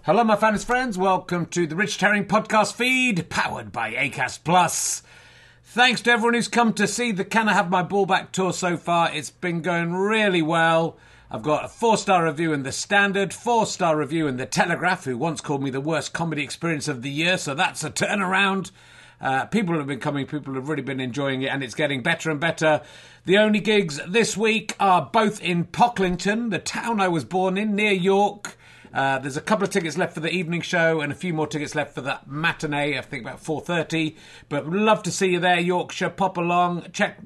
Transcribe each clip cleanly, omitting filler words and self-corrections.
Hello, my fans friends. Welcome to the Richard Herring podcast feed, powered by Acast Plus. Thanks to everyone who's come to see the Can I Have My Ball Back tour so far. It's been going really well. I've got a 4-star review in The Standard, 4-star review in The Telegraph, who once called me the worst comedy experience of the year, so that's a turnaround. People have been coming, people have really been enjoying it, and it's getting better and better. The only gigs this week are both in Pocklington, the town I was born in, near York. There's a couple of tickets left for the evening show and a few more tickets left for that matinee, I think about 4:30. But love to see you there, Yorkshire. Pop along. Check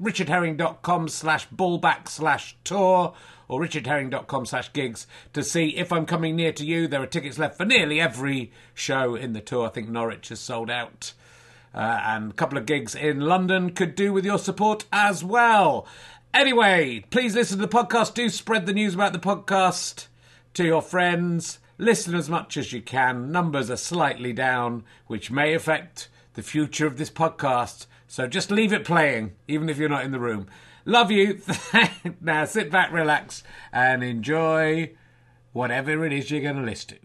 richardherring.com/ballback/tour or richardherring.com/gigs to see if I'm coming near to you. There are tickets left for nearly every show in the tour. I think Norwich is sold out. And a couple of gigs in London could do with your support as well. Anyway, please listen to the podcast. Do spread the news about the podcast to your friends. Listen as much as you can. Numbers are slightly down, which may affect the future of this podcast. So just leave it playing, even if you're not in the room. Love you. Now sit back, relax, and enjoy whatever it is you're going to listen to.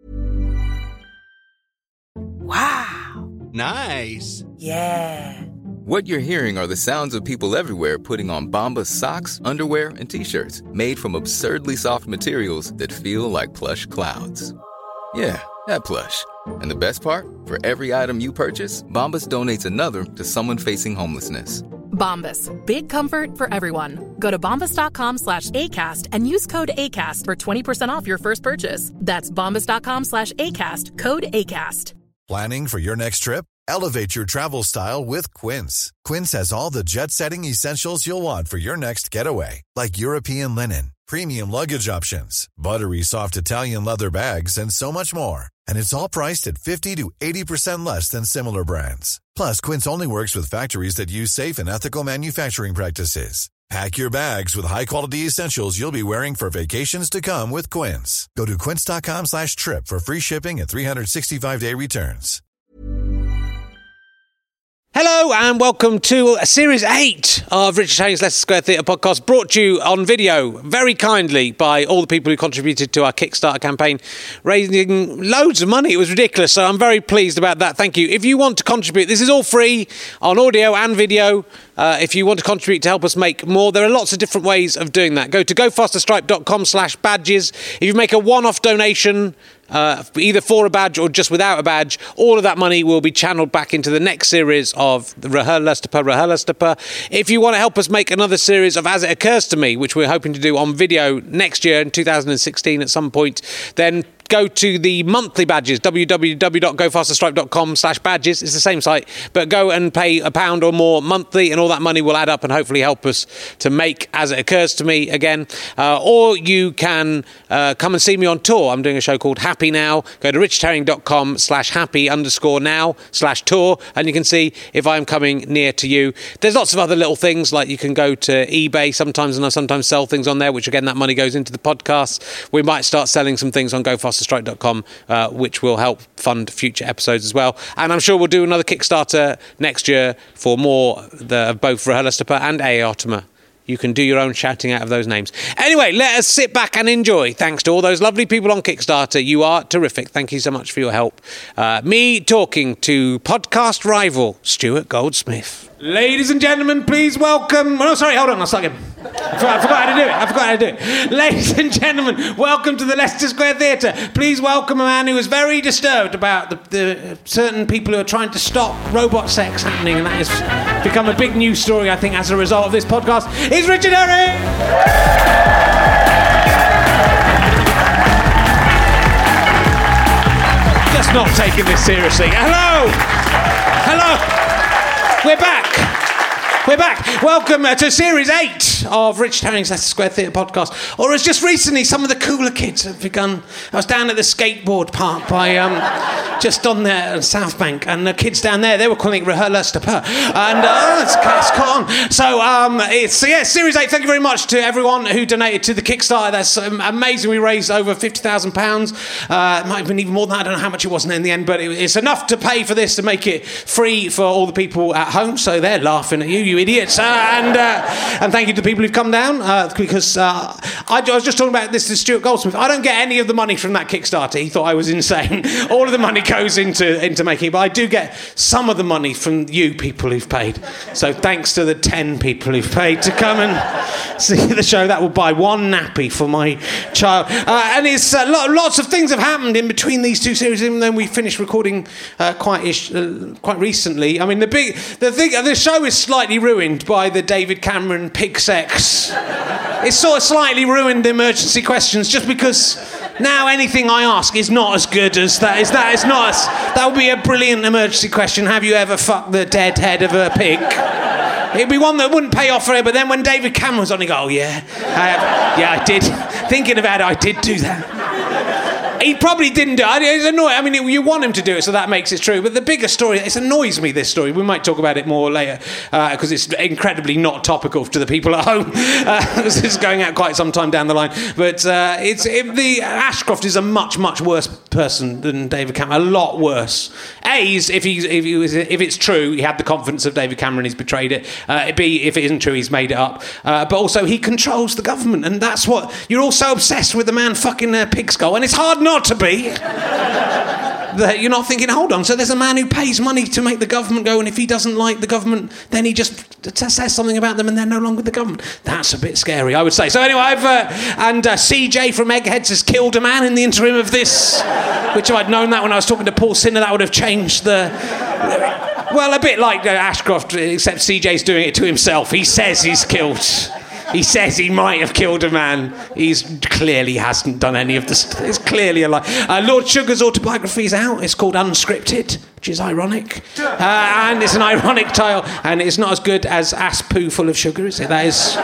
Wow. Nice. Yeah. What you're hearing are the sounds of people everywhere putting on Bombas socks, underwear, and T-shirts made from absurdly soft materials that feel like plush clouds. Yeah, that plush. And the best part? For every item you purchase, Bombas donates another to someone facing homelessness. Bombas. Big comfort for everyone. Go to bombas.com/ACAST and use code ACAST for 20% off your first purchase. That's bombas.com/ACAST. Code ACAST. Planning for your next trip? Elevate your travel style with Quince. Quince has all the jet-setting essentials you'll want for your next getaway, like European linen, premium luggage options, buttery soft Italian leather bags, and so much more. And it's all priced at 50 to 80% less than similar brands. Plus, Quince only works with factories that use safe and ethical manufacturing practices. Pack your bags with high-quality essentials you'll be wearing for vacations to come with Quince. Go to quince.com/trip for free shipping and 365-day returns. Hello and welcome to Series 8 of Richard Herring's Leicester Square Theatre podcast, brought to you on video very kindly by all the people who contributed to our Kickstarter campaign, raising loads of money. It was ridiculous, so I'm very pleased about that. Thank you. If you want to contribute, this is all free on audio and video. If you want to contribute to help us make more, there are lots of different ways of doing that. Go to gofasterstripe.com/badges. If you make a one-off donation, either for a badge or just without a badge, all of that money will be channeled back into the next series of the Rahulastapa. If you want to help us make another series of As It Occurs to Me, which we're hoping to do on video next year in 2016 at some point, then go to the monthly badges, www.gofasterstripe.com/badges. It's the same site, but go and pay £1 or more monthly, and all that money will add up and hopefully help us to make As It Occurs to Me again. Or you can come and see me on tour. I'm doing a show called Happy Now. Go to richardherring.com/happy_now/tour, and you can see if I'm coming near to you. There's lots of other little things, like you can go to eBay sometimes, and I sometimes sell things on there, which again, that money goes into the podcast. We might start selling some things on gofasterstripe.com, which will help fund future episodes as well. And I'm sure we'll do another Kickstarter next year for more of both Rahulastapa and Aotama. You can do your own shouting out of those names. Anyway, let us sit back and enjoy. Thanks to all those lovely people on Kickstarter. You are terrific. Thank you so much for your help. Me talking to podcast rival Stuart Goldsmith. Ladies and gentlemen, please welcome... Oh, sorry, hold on, I'll start again. I forgot how to do it. Ladies and gentlemen, welcome to the Leicester Square Theatre. Please welcome a man who was very disturbed about the certain people who are trying to stop robot sex happening, and that has become a big news story, I think, as a result of this podcast. It's Richard Herring! Just not taking this seriously. Hello! We're back. Welcome to Series 8 of Richard Herring's Leicester Square Theatre podcast. Or as just recently, some of the cooler kids have begun. I was down at the skateboard park by just on there South Bank, and the kids down there, they were calling it Rahulastapa. And it's caught on. So it's Series 8. Thank you very much to everyone who donated to the Kickstarter. That's amazing. We raised over £50,000. It might have been even more than that. I don't know how much it was in the end, but it's enough to pay for this, to make it free for all the people at home. So they're laughing at you idiots. And thank you to the people people who've come down, because I was just talking about this to Stuart Goldsmith. I don't get any of the money from that Kickstarter. He thought I was insane. All of the money goes into making it, but I do get some of the money from you people who've paid. So thanks to the 10 people who've paid to come and see the show. That will buy one nappy for my child. And it's lots of things have happened in between these two series, even though we finished recording quite recently. I mean, the show is slightly ruined by the David Cameron pig sex. It's sort of slightly ruined the emergency questions, just because now anything I ask is not as good as that. That would be a brilliant emergency question. Have you ever fucked the dead head of a pig? It'd be one that wouldn't pay off for it, but then when David Cameron was on, he'd go, oh yeah, I did. Thinking about it, I did do that. He probably didn't do it. It's annoying. I mean, you want him to do it, so that makes it true. But the bigger story, it annoys me, this story. We might talk about it more later, because it's incredibly not topical to the people at home. This is going out quite some time down the line. But Ashcroft is a much, much worse person than David Cameron. A lot worse. If it's true, he had the confidence of David Cameron, he's betrayed it. B, if it isn't true, he's made it up. But also, he controls the government, and that's what... You're all so obsessed with the man fucking a pig skull, and it's hard not to be. That you're not thinking, hold on, so there's a man who pays money to make the government go, and if he doesn't like the government, then he just says something about them and they're no longer the government. That's a bit scary, I would say. So anyway, CJ from Eggheads has killed a man in the interim of this, which if I'd known that when I was talking to Paul Sinner, that would have changed the... Well, a bit like Ashcroft, except CJ's doing it to himself. He says he's killed... He says he might have killed a man. He clearly hasn't done any of this. It's clearly a lie. Lord Sugar's autobiography is out. It's called Unscripted, which is ironic. And it's an ironic title. And it's not as good as Ass Poo Full of Sugar, is it? That is...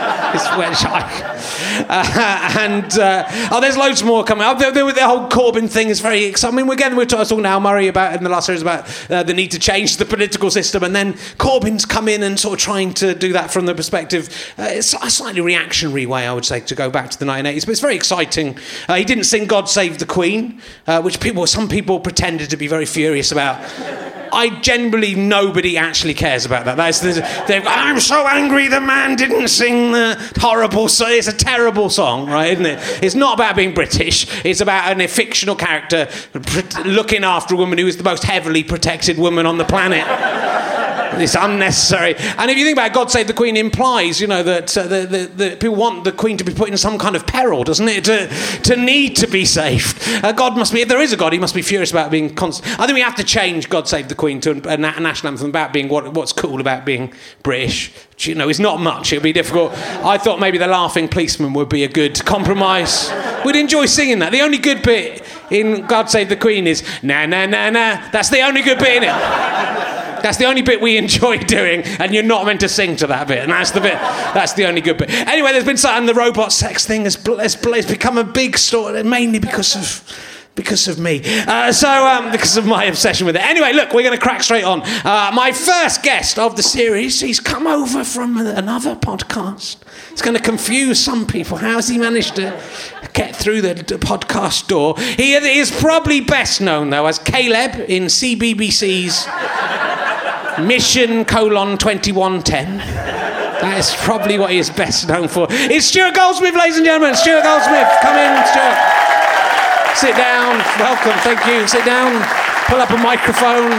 there's loads more coming up. The whole Corbyn thing is very exciting. I mean, I was talking to Al Murray about in the last series about the need to change the political system, and then Corbyn's come in and sort of trying to do that from the perspective... it's a slightly reactionary way, I would say, to go back to the 1980s, but it's very exciting. He didn't sing God Save the Queen, which some people pretended to be very furious about. I generally, nobody actually cares about that. I'm so angry the man didn't sing the horrible song. It's a terrible song, right, isn't it? It's not about being British. It's about a fictional character looking after a woman who is the most heavily protected woman on the planet. It's unnecessary. And if you think about it, God Save the Queen implies, that the people want the Queen to be put in some kind of peril, doesn't it? To need to be saved. God must be, if there is a God, he must be furious about being constant. I think we have to change God Save the Queen to a national anthem about being what's cool about being British. Which, it's not much. It'll be difficult. I thought maybe The Laughing Policeman would be a good compromise. We'd enjoy singing that. The only good bit in God Save the Queen is na na na na. That's the only good bit in it. That's the only bit we enjoy doing, and you're not meant to sing to that bit, and that's the only good bit. Anyway, there's been something, the robot sex thing has become a big story, mainly because of me. Because of my obsession with it. Anyway, look, we're going to crack straight on. My first guest of the series, he's come over from another podcast. It's going to confuse some people. How has he managed to get through the podcast door? He is probably best known, though, as Caleb in CBBC's Mission: 2110. That is probably what he is best known for. It's Stuart Goldsmith, ladies and gentlemen. Stuart Goldsmith, come in, Stuart. Sit down. Welcome. Thank you. Sit down. Pull up a microphone.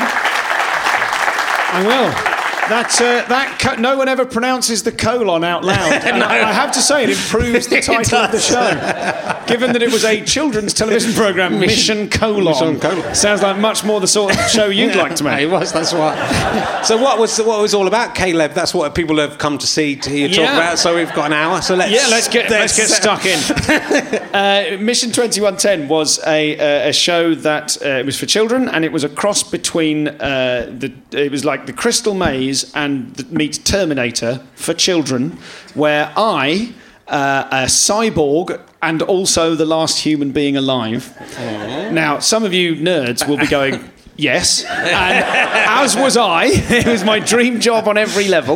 I will. No one ever pronounces the colon out loud. No. I have to say, it improves the title of the show. Given that it was a children's television programme, Mission Colon. Sounds like much more the sort of show you'd like to make. It was, that's what. So what was all about, Caleb? That's what people have come to see, to hear you talk about. So we've got an hour. So let's get stuck in. Mission 2110 was a show that it was for children, and it was a cross between it was like the Crystal Maze and meet Terminator for children, where I, a cyborg, and also the last human being alive. Now, some of you nerds will be going, yes, and as was I. It was my dream job on every level.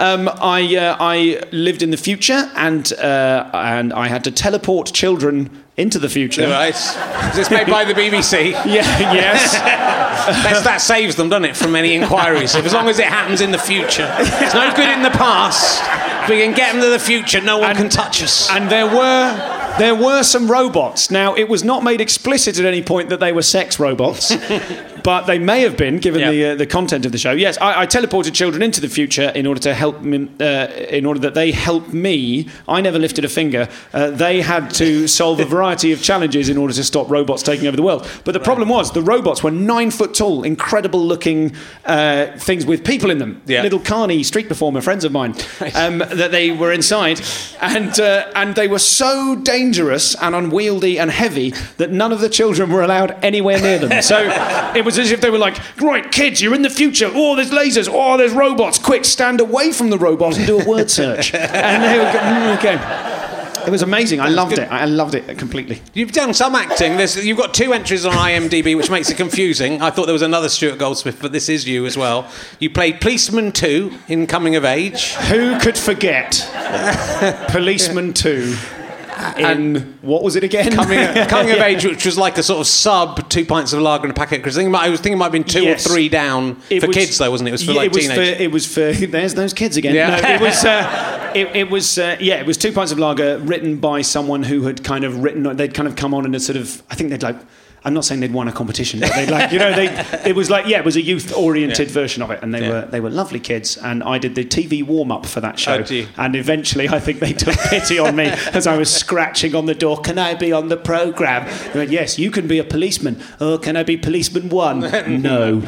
I lived in the future, and I had to teleport children into the future. Right. Is this made by the BBC? Yes. That saves them, doesn't it, from any inquiries? As long as it happens in the future. It's no good in the past. We can get them to the future. No one can touch us. And there were some robots. Now, it was not made explicit at any point that they were sex robots, but they may have been, given the content of the show. Yes, I teleported children into the future in order to help me, in order that they help me. I never lifted a finger. They had to solve a variety of challenges in order to stop robots taking over the world. But the problem was the robots were 9 foot tall, incredible looking things with people in them. Yeah. Little carny street performer friends of mine that they were inside, and they were so dangerous and unwieldy and heavy that none of the children were allowed anywhere near them. So it was as if they were like, right, kids, you're in the future. Oh, there's lasers. Oh, there's robots. Quick, stand away from the robot and do a word search. And they would go, okay. It was amazing. I loved it. I loved it completely. You've done some acting. You've got 2 entries on IMDb, which makes it confusing. I thought there was another Stuart Goldsmith, but this is you as well. You played Policeman 2 in Coming of Age. Who could forget Policeman 2 in, what was it again? Coming of Age, which was like a sort of sub 2 pints of lager and a packet of crisps. I was thinking it might have been 2 or 3 down for kids, though, wasn't it? It was for teenagers. It was for there's those kids again. Yeah. No, it was 2 pints of lager written by someone who had kind of they'd kind of come on in a sort of, I think they'd like, I'm not saying they'd won a competition, but they'd like, it was a youth-oriented version of it, and they were lovely kids, and I did the TV warm-up for that show, and eventually I think they took pity on me as I was scratching on the door. Can I be on the programme? They went, yes, you can be a policeman. Oh, can I be policeman 1? No.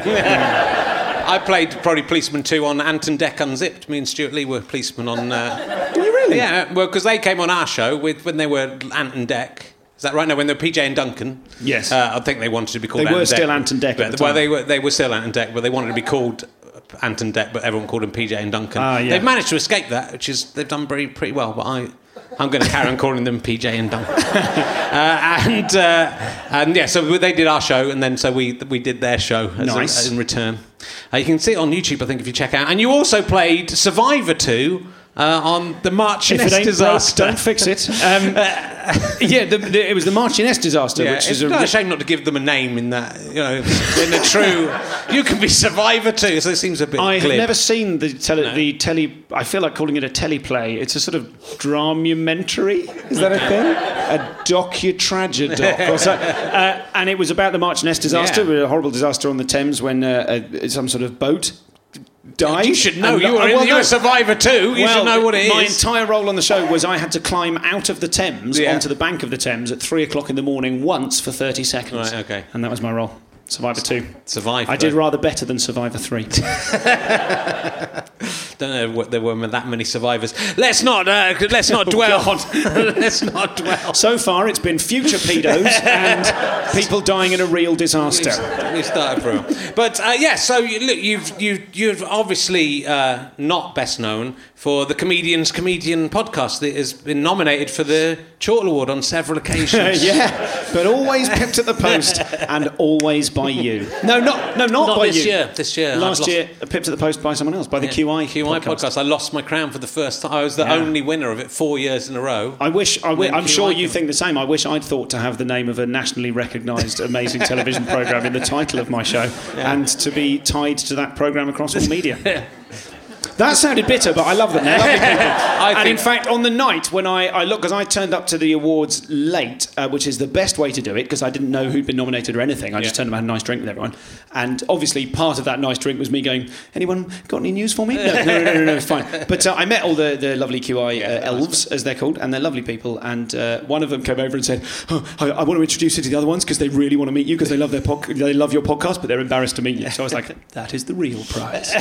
I played probably Policeman 2 on Ant and Dec Unzipped. Me and Stuart Lee were policemen on... Did you really? Yeah, well, because they came on our show when they were Ant and Dec. Is that right? No, when they were PJ and Duncan. Yes. I think they wanted to be called Ant and Dec. They were still Ant and Dec at the time. Well, they were still Ant and Dec, but they wanted to be called Ant and Dec, but everyone called them PJ and Duncan. Yeah. They've managed to escape that, which is... They've done pretty well, but I'm going to carry on calling them PJ and Duncan. And yeah, so they did our show, and then so we did their show in return. You can see it on YouTube, I think, if you check out. And you also played Survivor 2 on the Marchioness disaster. Don't fix it. It was the Marchioness disaster, which is a shame not to give them a name in that. In a true, you can be Survivor 2. So it seems a bit. I have glib. never seen the telly. I feel like calling it a teleplay. It's a sort of dramumentary. Is that a thing? A docu-tragedoc or so. And it was about the Marchioness disaster, a horrible disaster on the Thames when some sort of boat died. You should know. You were a Survivor too. You should know what it is. My entire role on the show was I had to climb out of the Thames onto the bank of the Thames at 3 o'clock in the morning once for 30 seconds. Right, okay. And that was my role. Survivor 2. Survivor. I did rather better than Survivor 3. Don't know what there were that many survivors. Let's not dwell. Let's not dwell. So far, it's been future pedos and people dying in a real disaster. We started from, but so you've obviously not best known for the Comedian's Comedian podcast that has been nominated for the Chortle Award on several occasions. But always pipped at the post and always by you. No, not by this you. year. This year, last year, pipped at the post by someone else, by the QI podcast. I lost my crown for the first time. I was the only winner of it 4 years in a row. I'm sure you think the same. I wish I'd thought to have the name of a nationally recognised amazing television programme in the title of my show and to be tied to that programme across all media. That sounded bitter, but I love them. They're lovely people. In fact, on the night when I looked, because I turned up to the awards late, which is the best way to do it, because I didn't know who'd been nominated or anything. I just turned up and had a nice drink with everyone. And obviously, part of that nice drink was me going, anyone got any news for me? No, it's fine. But I met all the lovely QI elves, as they're called, and they're lovely people. And one of them came over and said, I want to introduce you to the other ones because they really want to meet you because they love they love your podcast, but they're embarrassed to meet you. So I was like, that is the real prize.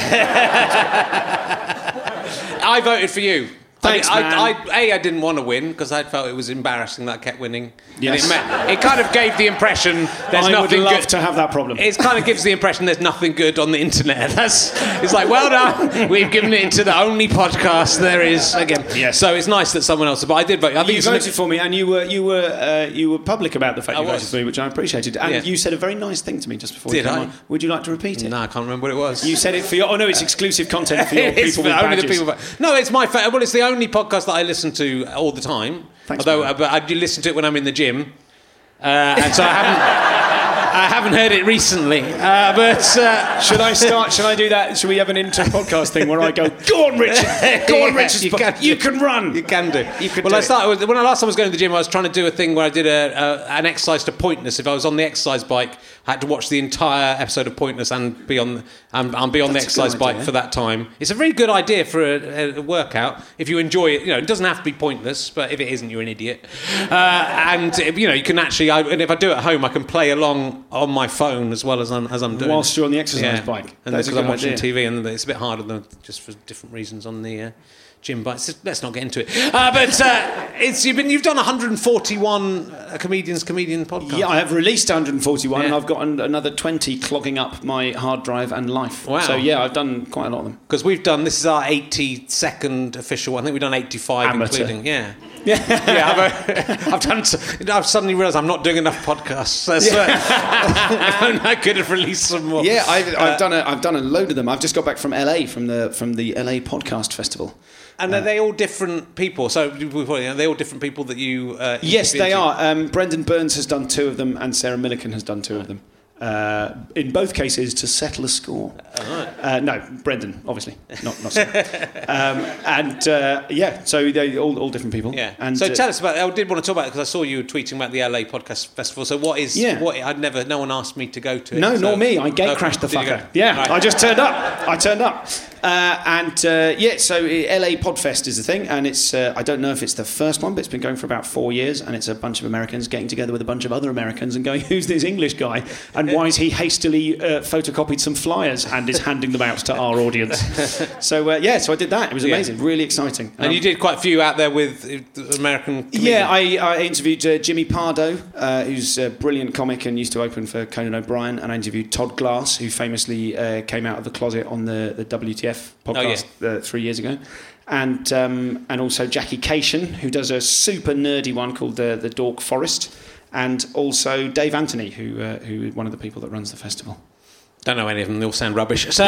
I voted for you. Thanks, man. I didn't want to win because I felt it was embarrassing that I kept winning. Yes. And it kind of gave the impression there's I nothing would love good. to have that problem. It kind of gives the impression there's nothing good on the internet. It's like, well done, we've given it into the only podcast there is again. Yes. So it's nice that someone else. But I did vote. I think you voted for me, and you were public about the fact you voted for me, which I appreciated. And you said a very nice thing to me just before you came on. Would you like to repeat it? No, I can't remember what it was. You said it for your. Oh no, it's exclusive content for your people with badges. No, it's my favorite. Well, it's the only podcast that I listen to all the time. Thanks, but I do listen to it when I'm in the gym, and so I I haven't heard it recently, but should I start? Should I do that? Should we have an inter-podcast thing where I go, "Go on, Richard. Go on, Richard. You can run. You can do. You could well, do I started when I last time I was going to the gym. I was trying to do a thing where I did an exercise to Pointless. If I was on the exercise bike, I had to watch the entire episode of Pointless and be on the exercise bike for that time. It's a very good idea for a workout if you enjoy it. It doesn't have to be pointless, but if it isn't, you're an idiot. And you can actually. And if I do it at home, I can play along on my phone as well as I'm doing. Whilst you're on the exercise bike, and because I'm watching TV, and it's a bit harder than just for different reasons on the gym bike. Let's not get into it. You've done 141 comedian podcast. Yeah, I have released 141, and I've got another 20 clogging up my hard drive and life. Wow. So yeah, I've done quite a lot of them. Because this is our 82nd official. I think we've done 85, Amateur. including I've suddenly realised I'm not doing enough podcasts. I could have released some more. Yeah, I've done a load of them. I've just got back from LA from the LA Podcast Festival. And are they all different people? So are they all different people that you? Yes, they are. Brendan Burns has done 2 of them, and Sarah Millican has done 2 of them. In both cases, to settle a score. No, Brendan, obviously, not Sarah. So they're all different people. Yeah. And so tell us about. I did want to talk about it because I saw you tweeting about the LA Podcast Festival. So what is? Yeah. No one asked me to go to it. No, nor me. I gate crashed the fucker. Yeah, right. I just turned up. So LA Podfest is the thing, and it's I don't know if it's the first one, but it's been going for about 4 years, and it's a bunch of Americans getting together with a bunch of other Americans and going, who's this English guy, and why has he hastily photocopied some flyers and is handing them out to our audience? So I did that. It was amazing, really exciting. And you did quite a few out there with American comedians. Yeah, I interviewed Jimmy Pardo, who's a brilliant comic and used to open for Conan O'Brien, and I interviewed Todd Glass, who famously came out of the closet on the WTF podcast 3 years ago, and also Jackie Cation, who does a super nerdy one called the Dork Forest, and also Dave Anthony, who is one of the people that runs the festival. Don't know any of them. They all sound rubbish. So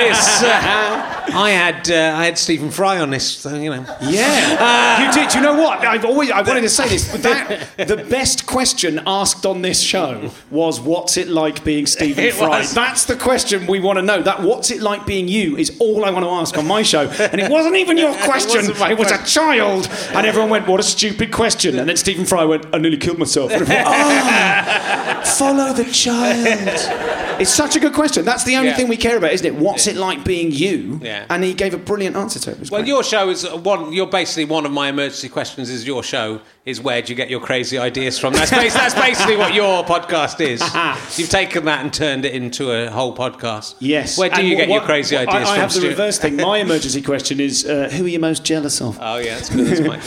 I had Stephen Fry on this. So, Yeah, you did. You know what? I wanted to say this. The best question asked on this show was, "What's it like being Stephen Fry?" That's the question we want to know. That "What's it like being you?" is all I want to ask on my show. And it wasn't even your question. It was a child. And everyone went, "What a stupid question!" And then Stephen Fry went, "I nearly killed myself." And follow the child. It's such a good question. That's the only thing we care about, isn't it? What's it like being you? Yeah. And he gave a brilliant answer to it. Well, your show is you're basically one of my emergency questions. Is your show is where do you get your crazy ideas from? That's basically what your podcast is. You've taken that and turned it into a whole podcast. Yes. Where do you get your crazy ideas from? I have the reverse thing. My emergency question is, who are you most jealous of? Oh yeah, that's good. That's quite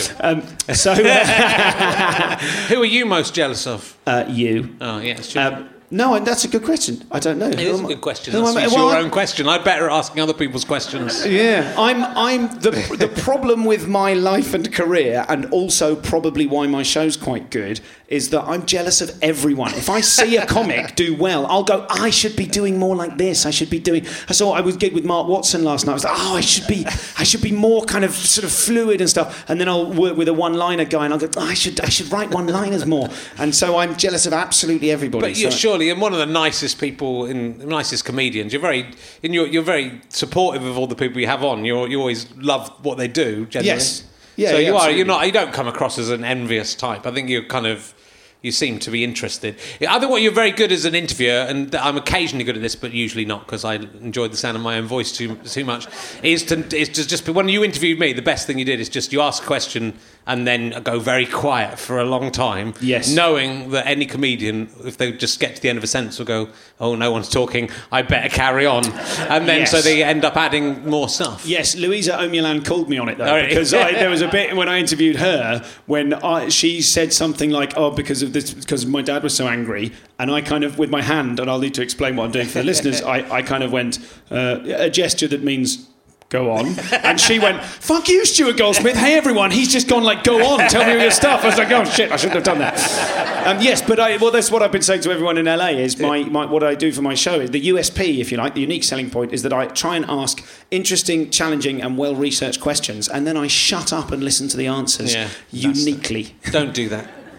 good. Who are you most jealous of? You. Oh yeah, it's true. No, that's a good question. I don't know. It is a good question. It's your own question. I'm better at asking other people's questions. Yeah, I'm the problem with my life and career, and also probably why my show's quite good, is that I'm jealous of everyone. If I see a comic do well, I'll go, I should be doing more like this. I was gig with Mark Watson last night. I was like, I should be more kind of sort of fluid and stuff. And then I'll work with a one-liner guy, and I'll go, I should write one-liners more. And so I'm jealous of absolutely everybody. But you're surely one of the nicest people, nicest comedians. You're very supportive of all the people you have on. You always love what they do. Generally. Yes. Yeah. So you are. You're not. You don't come across as an envious type. I think you're kind of. You seem to be interested. I think what you're very good as an interviewer, and I'm occasionally good at this, but usually not because I enjoyed the sound of my own voice too much. Is to just when you interviewed me, the best thing you did is just you ask a question and then go very quiet for a long time. Yes. Knowing that any comedian, if they just get to the end of a sentence, will go, "Oh, no one's talking. I better carry on," and then so they end up adding more stuff. Yes, Louisa Omulan called me on it though, because there was a bit when I interviewed her when she said something like, "Oh, because my dad was so angry," and I kind of with my hand, and I'll need to explain what I'm doing for the listeners. I kind of went a gesture that means go on, and she went, "Fuck you, Stuart Goldsmith. Hey everyone, he's just gone like go on, tell me all your stuff." I was like, "Oh shit, I shouldn't have done that." Yes, but that's what I've been saying to everyone in LA is my what I do for my show is the USP, if you like, the unique selling point is that I try and ask interesting, challenging, and well-researched questions, and then I shut up and listen to the answers uniquely. Don't do that.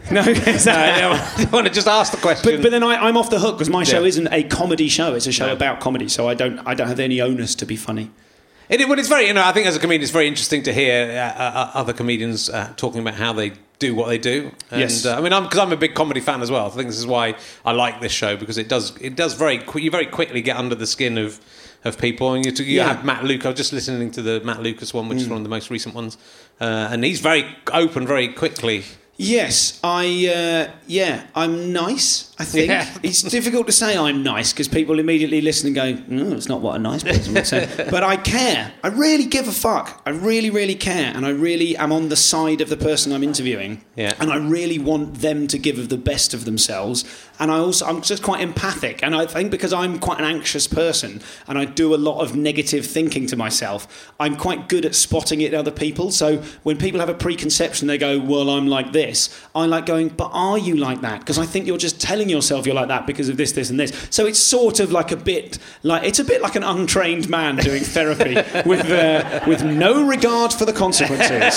No, I want to just ask the question. But then I'm off the hook because my show isn't a comedy show. It's a show about comedy, so I don't have any onus to be funny. It's very, I think as a comedian, it's very interesting to hear other comedians talking about how they do what they do. And, yes. Because I'm a big comedy fan as well. I think this is why I like this show, because it does you very quickly get under the skin of people. And you have Matt Lucas. I was just listening to the Matt Lucas one, which is one of the most recent ones. And he's very open very quickly. Yes, I'm nice, I think. Yeah. It's difficult to say I'm nice because people immediately listen and go, no, it's not what a nice person would say. But I care. I really give a fuck. I really, really care. And I really am on the side of the person I'm interviewing. Yeah. And I really want them to give the best of themselves. And I'm just quite empathic. And I think because I'm quite an anxious person and I do a lot of negative thinking to myself, I'm quite good at spotting it in other people. So when people have a preconception, they go, well, I'm like this. I like going, but are you like that? Because I think you're just telling yourself you're like that because of this, this, and this. So it's sort of like it's a bit like an untrained man doing therapy with no regard for the consequences.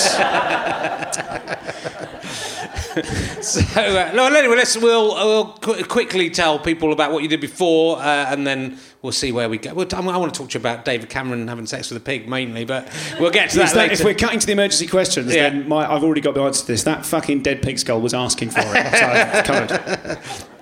So anyway, we'll quickly tell people about what you did before, and then we'll see where we go. I want to talk to you about David Cameron having sex with a pig mainly, but we'll get to that later. If we're cutting to the emergency questions, then I've already got the answer to this. That fucking dead pig skull was asking for it, so I've covered.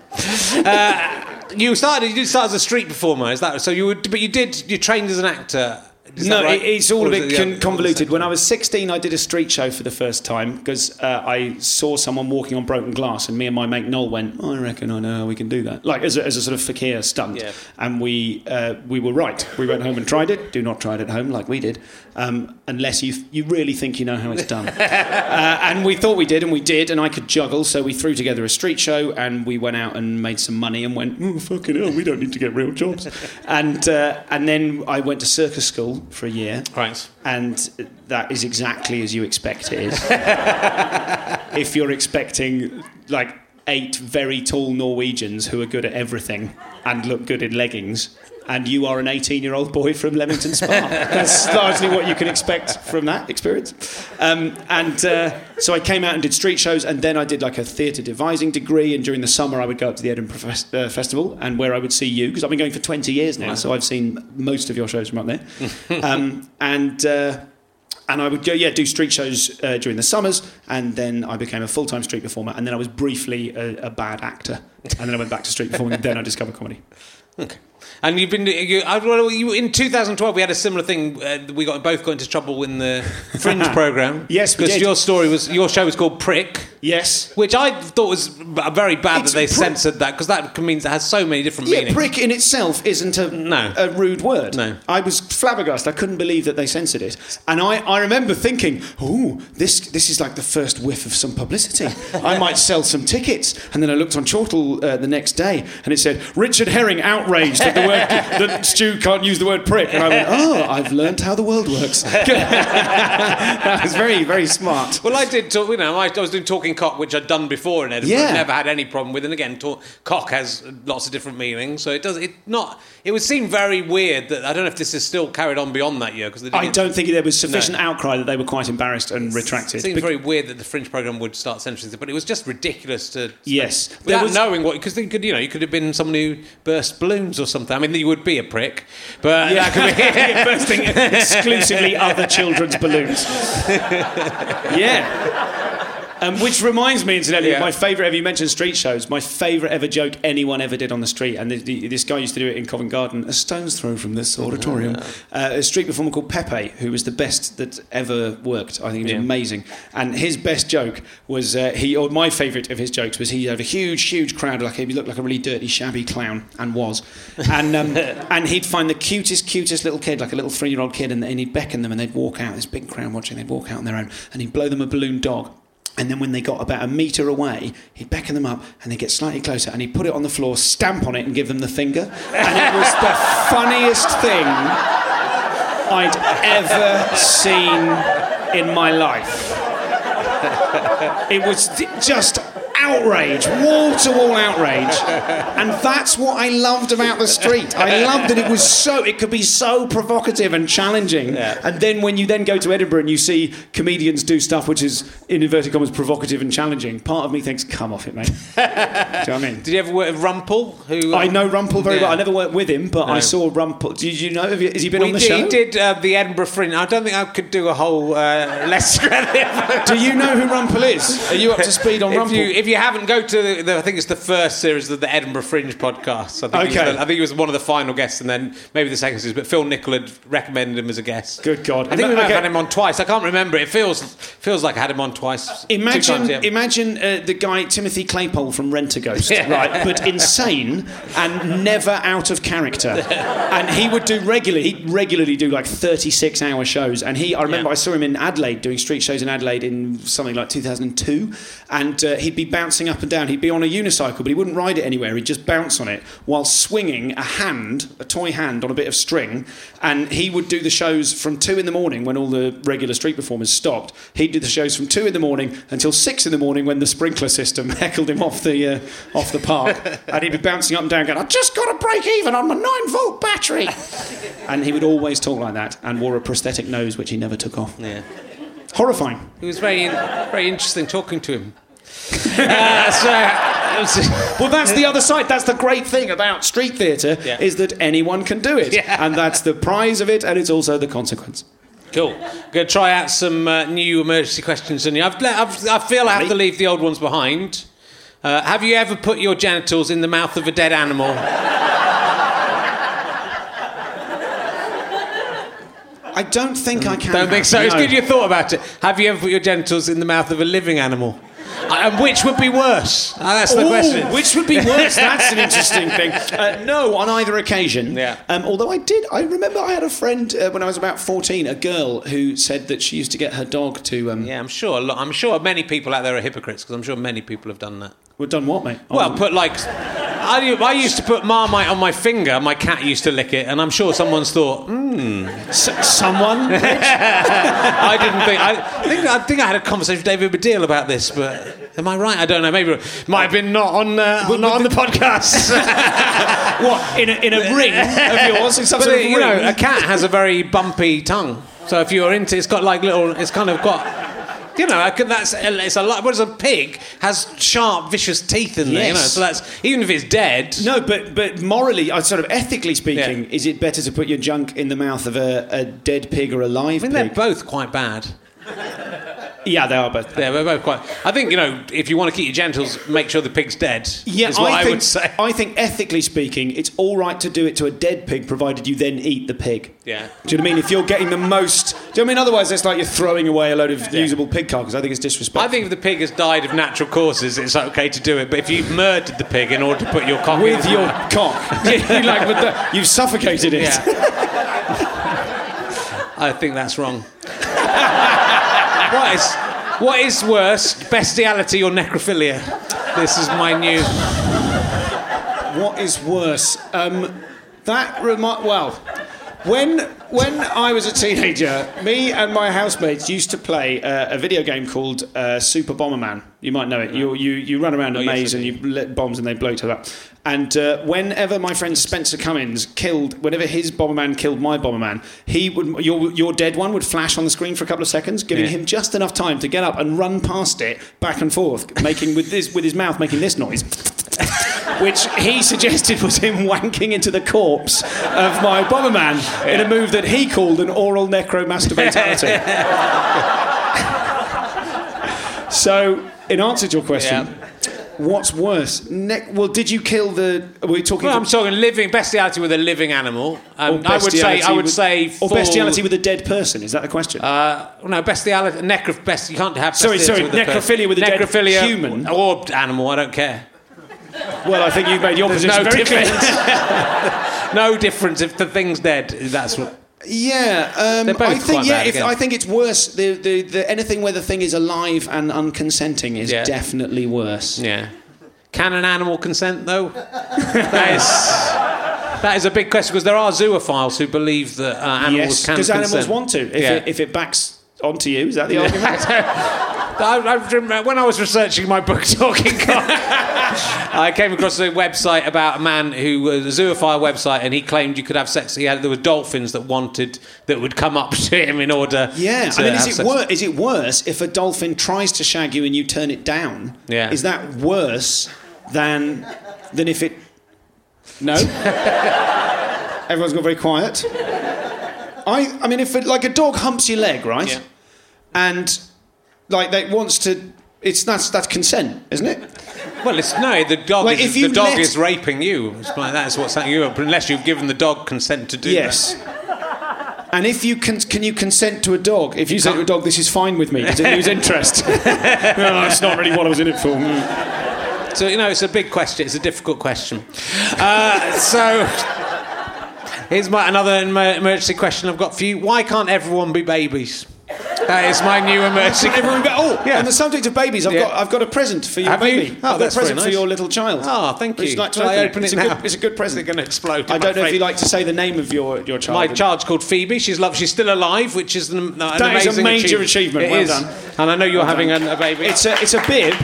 You did start as a street performer, is that so? You trained as an actor. No, right? It's all a bit convoluted. When I was 16, I did a street show for the first time because I saw someone walking on broken glass, and me and my mate Noel went, I reckon I know how we can do that. Like as a sort of fakir stunt. Yeah. And we were right. We went home and tried it. Do not try it at home like we did, unless you really think you know how it's done. And we thought we did, and I could juggle, so we threw together a street show, and we went out and made some money and went, oh, fucking hell, we don't need to get real jobs. And then I went to circus school for a year. Right. And that is exactly as you expect it is. If you're expecting like 8 very tall Norwegians who are good at everything and look good in leggings, and you are an 18-year-old boy from Leamington Spa. That's largely what you can expect from that experience. So I came out and did street shows, and then I did like a theatre devising degree, and during the summer I would go up to the Edinburgh Festival, and where I would see you, because I've been going for 20 years now, so I've seen most of your shows from up there. And I would go, do street shows during the summers, and then I became a full-time street performer, and then I was briefly a bad actor, and then I went back to street performing, and then I discovered comedy. Okay. And you've been in 2012. We had a similar thing. We both got into trouble in the Fringe program. Yes, we did. Because your show was called Prick. Yes, which I thought was very bad that they censored that, because that means it has so many different meanings. Prick in itself isn't a rude word. No, I was flabbergasted. I couldn't believe that they censored it, and I remember thinking, oh, this is like the first whiff of some publicity. I might sell some tickets. And then I looked on Chortle the next day, and it said Richard Herring outraged that Stu can't use the word prick, and I went, oh, I've learned how the world works. That was very, very smart. Well, I did talk. I was doing Talking Cock, which I'd done before in Edinburgh. Yeah. Never had any problem with. And again, cock has lots of different meanings, so it would seem very weird that I don't know if this is still carried on beyond that year, because I don't think there was sufficient outcry that they were quite embarrassed and retracted. It seems very weird that the Fringe program would start censoring it, but it was just ridiculous to without knowing what, because you could have been someone who burst balloons or something. I mean, you would be a prick, but that could be bursting exclusively other children's balloons. Yeah. Which reminds me, incidentally, my favourite ever, you mentioned street shows, my favourite ever joke anyone ever did on the street, and this guy used to do it in Covent Garden, a stone's throw from this auditorium, a street performer called Pepe, who was the best that ever worked. I think he was amazing. And his best joke was, my favourite of his jokes was, he had a huge, huge crowd, he looked like a really dirty, shabby clown, and was. And he'd find the cutest little kid, like a little 3-year-old kid, and he'd beckon them, and they'd walk out, this big crowd watching, they'd walk out on their own, and he'd blow them a balloon dog. And then when they got about a metre away, he'd beckon them up and they'd get slightly closer, and he'd put it on the floor, stamp on it and give them the finger. And it was the funniest thing I'd ever seen in my life. It was just outrage, wall-to-wall outrage. And that's what I loved about the street. I loved that it could be so provocative and challenging. Yeah. And then when you then go to Edinburgh and you see comedians do stuff which is, in inverted commas, provocative and challenging, part of me thinks, come off it, mate. Do you know what I mean? Did you ever work with Rumpel? Who I know Rumpel very yeah. well. I never worked with him, but No. I saw Rumpel. Did you know? Has he been on the show? He did the Edinburgh Fringe. I don't think I could do a whole lesson. Do you know who Rumpel is? Are you up to speed on Rumpel? If you haven't, go to I think it's the first series of the Edinburgh Fringe podcast. I think he was one of the final guests, and then maybe the second series. But Phil Nichol had recommended him as a guest. Good God! I think we might have had him on twice. I can't remember. It feels like I had him on twice. Imagine 2 times, yeah. Imagine the guy Timothy Claypole from Rent-A-Ghost, Yeah. right? But insane and never out of character. And he would do he'd regularly do like 36-hour shows. And I remember I saw him in Adelaide doing street shows in Adelaide in something like 2002. And he'd be bouncing up and down. He'd be on a unicycle, but he wouldn't ride it anywhere. He'd just bounce on it while swinging a toy hand on a bit of string. And he would do the shows from 2 in the morning when all the regular street performers stopped. He'd do the shows from 2 in the morning until 6 in the morning when the sprinkler system heckled him off the park. And he'd be bouncing up and down going, "I just got to break even on my 9-volt battery." And he would always talk like that and wore a prosthetic nose which he never took off. Yeah. Horrifying. It was very interesting talking to him. Well, that's the other side. That's the great thing about street theatre, is that anyone can do it. Yeah. And that's the prize of it, and it's also the consequence. Cool. Going to try out some new emergency questions on you. I feel I have to leave the old ones behind. Have you ever put your genitals in the mouth of a dead animal? I don't think I can. Don't think so. It's No. good you thought about it. Have you ever put your genitals in the mouth of a living animal? And which would be worse? That's the question. Which would be worse? That's an interesting thing. No, on either occasion. Yeah. Although I remember I had a friend when I was about 14, a girl who said that she used to get her dog to... Yeah, I'm sure many people out there are hypocrites, because I'm sure many people have done that. Well, done what, mate? Well, put like... I used to put Marmite on my finger. My cat used to lick it, and I'm sure someone's thought, someone? I didn't think... I think I had a conversation with David Baddiel about this, but... Am I right? I don't know. Maybe it might have been not on the podcast. What, in a ring of yours? In some But sort of you ring? know, a cat has a very bumpy tongue. So if you're into, it's got like little. It's kind of got. You know, it's a lot. Whereas a pig has sharp, vicious teeth in there. You know, Yes. so that's even if it's dead. No, but morally, sort of ethically speaking, is it better to put your junk in the mouth of a dead pig or a live I mean, pig? they're both quite bad. Yeah, they are both. Yeah, they're both quite. I think, you know, if you want to keep your genitals, make sure the pig's dead. Yeah, is what I would say. I think ethically speaking, it's all right to do it to a dead pig, provided you then eat the pig. Yeah. Do you know what I mean? If you're getting the most... Do you know what I mean? Otherwise, it's like you're throwing away a load of usable pig carcass. I think it's disrespectful. I think if the pig has died of natural causes, it's okay to do it. But if you've murdered the pig in order to put your cock With in your cock. You've suffocated it. Yeah. I think that's wrong. What is worse, bestiality or necrophilia? This is my new... What is worse? When I was a teenager, me and my housemates used to play a video game called Super Bomberman. You might know it. You run around a maze and you let bombs and they blow each other up. And whenever my friend Spencer Cummins whenever his Bomberman killed my Bomberman, your dead one would flash on the screen for a couple of seconds, giving him just enough time to get up and run past it back and forth, making with his mouth making this noise. Which he suggested was him wanking into the corpse of my Bomberman in a move that he called an oral necromasturbatality. So, in answer to your question, what's worse? Did you kill the... Were we talking... Well, I'm talking bestiality with a living animal. I would say... Or bestiality with a dead person, is that the question? No, bestiality... You can't have Sorry, bestiality with a necrophilia with a dead human. Or animal, I don't care. Well, I think you've made your position very clear. No difference if the thing's dead. That's what... Yeah, They're both I think quite bad again. I think it's worse. The anything where the thing is alive and unconsenting is definitely worse. Yeah. Can an animal consent though? That is a big question, because there are zoophiles who believe that animals can consent. Because animals want to. If it backs onto you, is that the argument? When I was researching my book, Talking Cock, I came across a website about a man who was a zoophile website, and he claimed you could have sex. There were dolphins that would come up to him in order. Yeah, to I mean, have is sex. it worse if a dolphin tries to shag you and you turn it down? Yeah. Is that worse than if it? No. Everyone's got very quiet. I mean, if a dog humps your leg, right? Yeah. And they wants to, that's consent, isn't it? Well, the dog Like, if you the dog let- is raping you. It's like that's what's happening you, unless you've given the dog consent to do Yes. And if you can you consent to a dog? If you say to a dog, "This is fine with me," does it lose interest? No, it's not really what I was in it for. that. So it's a big question. It's a difficult question. So here's another emergency question I've got for you. Why can't everyone be babies? That is my new emergency. Yeah. On the subject of babies, I've got a present for your Have baby. you? I've got a That's very present for nice. your little child. Oh, thank Would you. like to Shall I open open it? it now? It's a good present. They're going to explode. I I'm don't know if afraid. you like to say the name of your child. My child's called Phoebe. She's still alive, which is an That is amazing a major achievement. It Well is. done. And I know you're having a baby. It's a bib.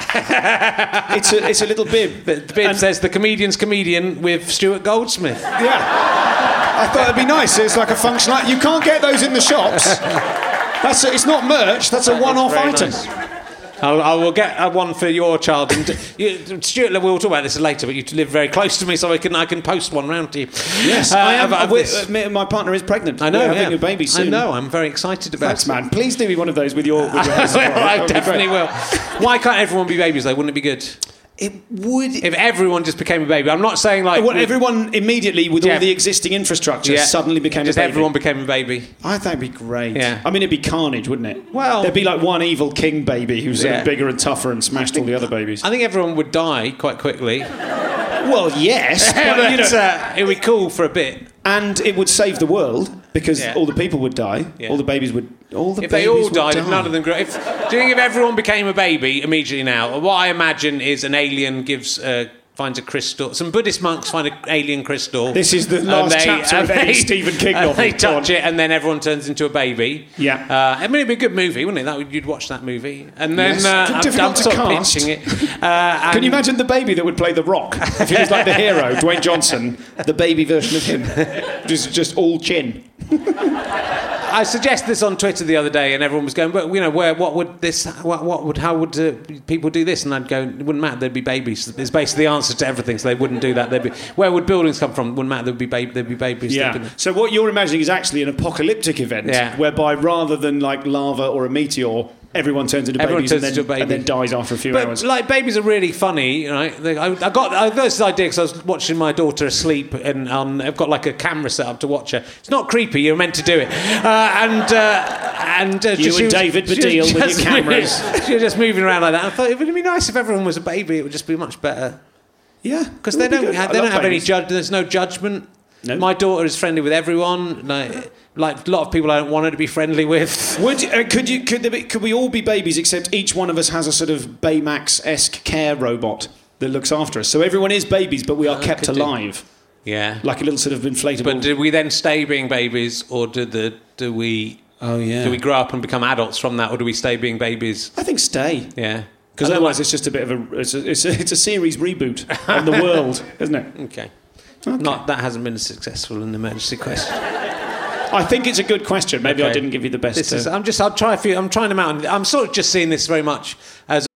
it's a little bib. The bib says the comedian's comedian with Stuart Goldsmith. Yeah. I thought it'd be nice. It's like a function. You can't get those in the shops. It's not merch. That's a one-off Very item. nice. I will get one for your child. And Stuart, we'll talk about this later, but you live very close to me, so I can post one round to you. Yes, I am. My partner is pregnant. I know. We're having a baby soon. I know. I'm very excited about Thanks, it. man. Please do me one of those with your house. I definitely will. Why can't everyone be babies, though? Wouldn't it be good? It would. If everyone just became a baby. I'm not saying Everyone immediately with Yeah. all the existing infrastructure suddenly became just a baby. everyone became a baby. I think that'd be great. Yeah. I mean, it'd be carnage, wouldn't it? Well- there'd be like one evil king baby who's sort Yeah. of bigger and tougher and smashed all the other babies. I think everyone would die quite quickly. Well, yes, but, you know, It would be cool for a bit. and it would save the world because Yeah. all the people would die. Yeah. All the babies would. If they all died, if none of them grew. Do you think if everyone became a baby immediately now? What I imagine is an alien finds a crystal. Some Buddhist monks find an alien crystal. This is the and last chapter of any Stephen King and novel. They Go touch on. it, and then everyone turns into a baby. Yeah. I mean, it'd be a good movie, wouldn't it? You'd watch that movie, and then Yes. Difficult I'm to sort of cast. pitching it. Can you imagine the baby that would play The Rock? If he was like the hero, Dwayne Johnson, the baby version of him. Just all chin. I suggested this on Twitter the other day, and everyone was going, "But what would this? How would people do this?" And I'd go, "It wouldn't matter. There'd be babies. It's basically the answer to everything. So they wouldn't do that. Where would buildings come from? Wouldn't matter. There'd be babies. Yeah. So what you're imagining is actually an apocalyptic event, Yeah. whereby rather than like lava or a meteor, everyone turns into Everyone babies turns and, into a then, baby. and then dies after a few But hours. like babies are really funny, right? I got this idea because I was watching my daughter asleep, and I've got like a camera set up to watch her. It's not creepy. You're meant to do it, You and David Baddiel with your cameras. She was just moving around like that. I thought it would be nice if everyone was a baby. It would just be much better. Yeah, Because they don't have any judge. There's no judgment. No. My daughter is friendly with everyone. Like a lot of people I don't want her to be friendly with. Could we all be babies except each one of us has a sort of Baymax-esque care robot that looks after us? So everyone is babies, but we are kept could do. alive, Yeah. like a little sort of inflatable. But do we then stay being babies, or do we? Oh yeah. Do we grow up and become adults from that, or do we stay being babies? I think stay. Yeah. Because otherwise, it's just a bit of a it's a series reboot on the world, isn't it? Okay. That hasn't been successful in the emergency question. I think it's a good question. Maybe I Okay. didn't give you the best. I'll try a few. I'm trying them out. I'm sort of just seeing this very much as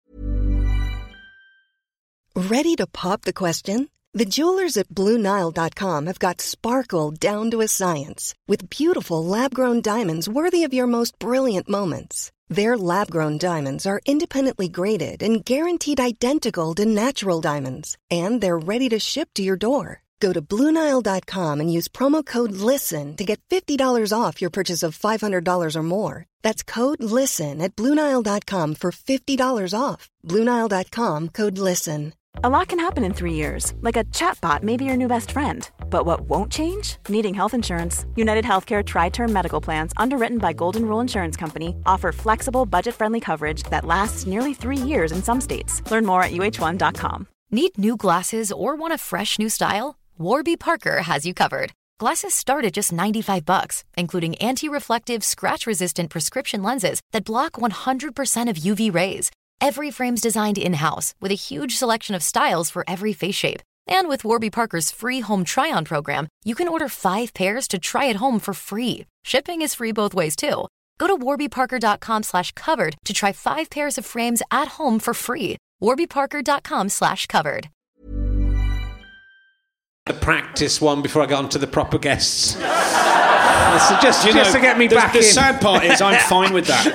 Ready to pop the question? The jewelers at BlueNile.com have got sparkle down to a science with beautiful lab-grown diamonds worthy of your most brilliant moments. Their lab-grown diamonds are independently graded and guaranteed identical to natural diamonds, and they're ready to ship to your door. Go to BlueNile.com and use promo code LISTEN to get $50 off your purchase of $500 or more. That's code LISTEN at BlueNile.com for $50 off. BlueNile.com, code LISTEN. A lot can happen in 3 years, like a chatbot may be your new best friend. But what won't change? Needing health insurance. United Healthcare Tri-Term Medical Plans, underwritten by Golden Rule Insurance Company, offer flexible, budget-friendly coverage that lasts nearly 3 years in some states. Learn more at uh1.com. Need new glasses or want a fresh new style? Warby Parker has you covered. Glasses start at just $95, including anti-reflective, scratch-resistant prescription lenses that block 100% of UV rays. Every frame's designed in-house with a huge selection of styles for every face shape. And with Warby Parker's free home try-on program, you can order 5 pairs to try at home for free. Shipping is free both ways, too. Go to warbyparker.com/covered to try 5 pairs of frames at home for free. warbyparker.com/covered. The practice one before I get on to the proper guests. just to get me back in. The sad part is I'm fine with that.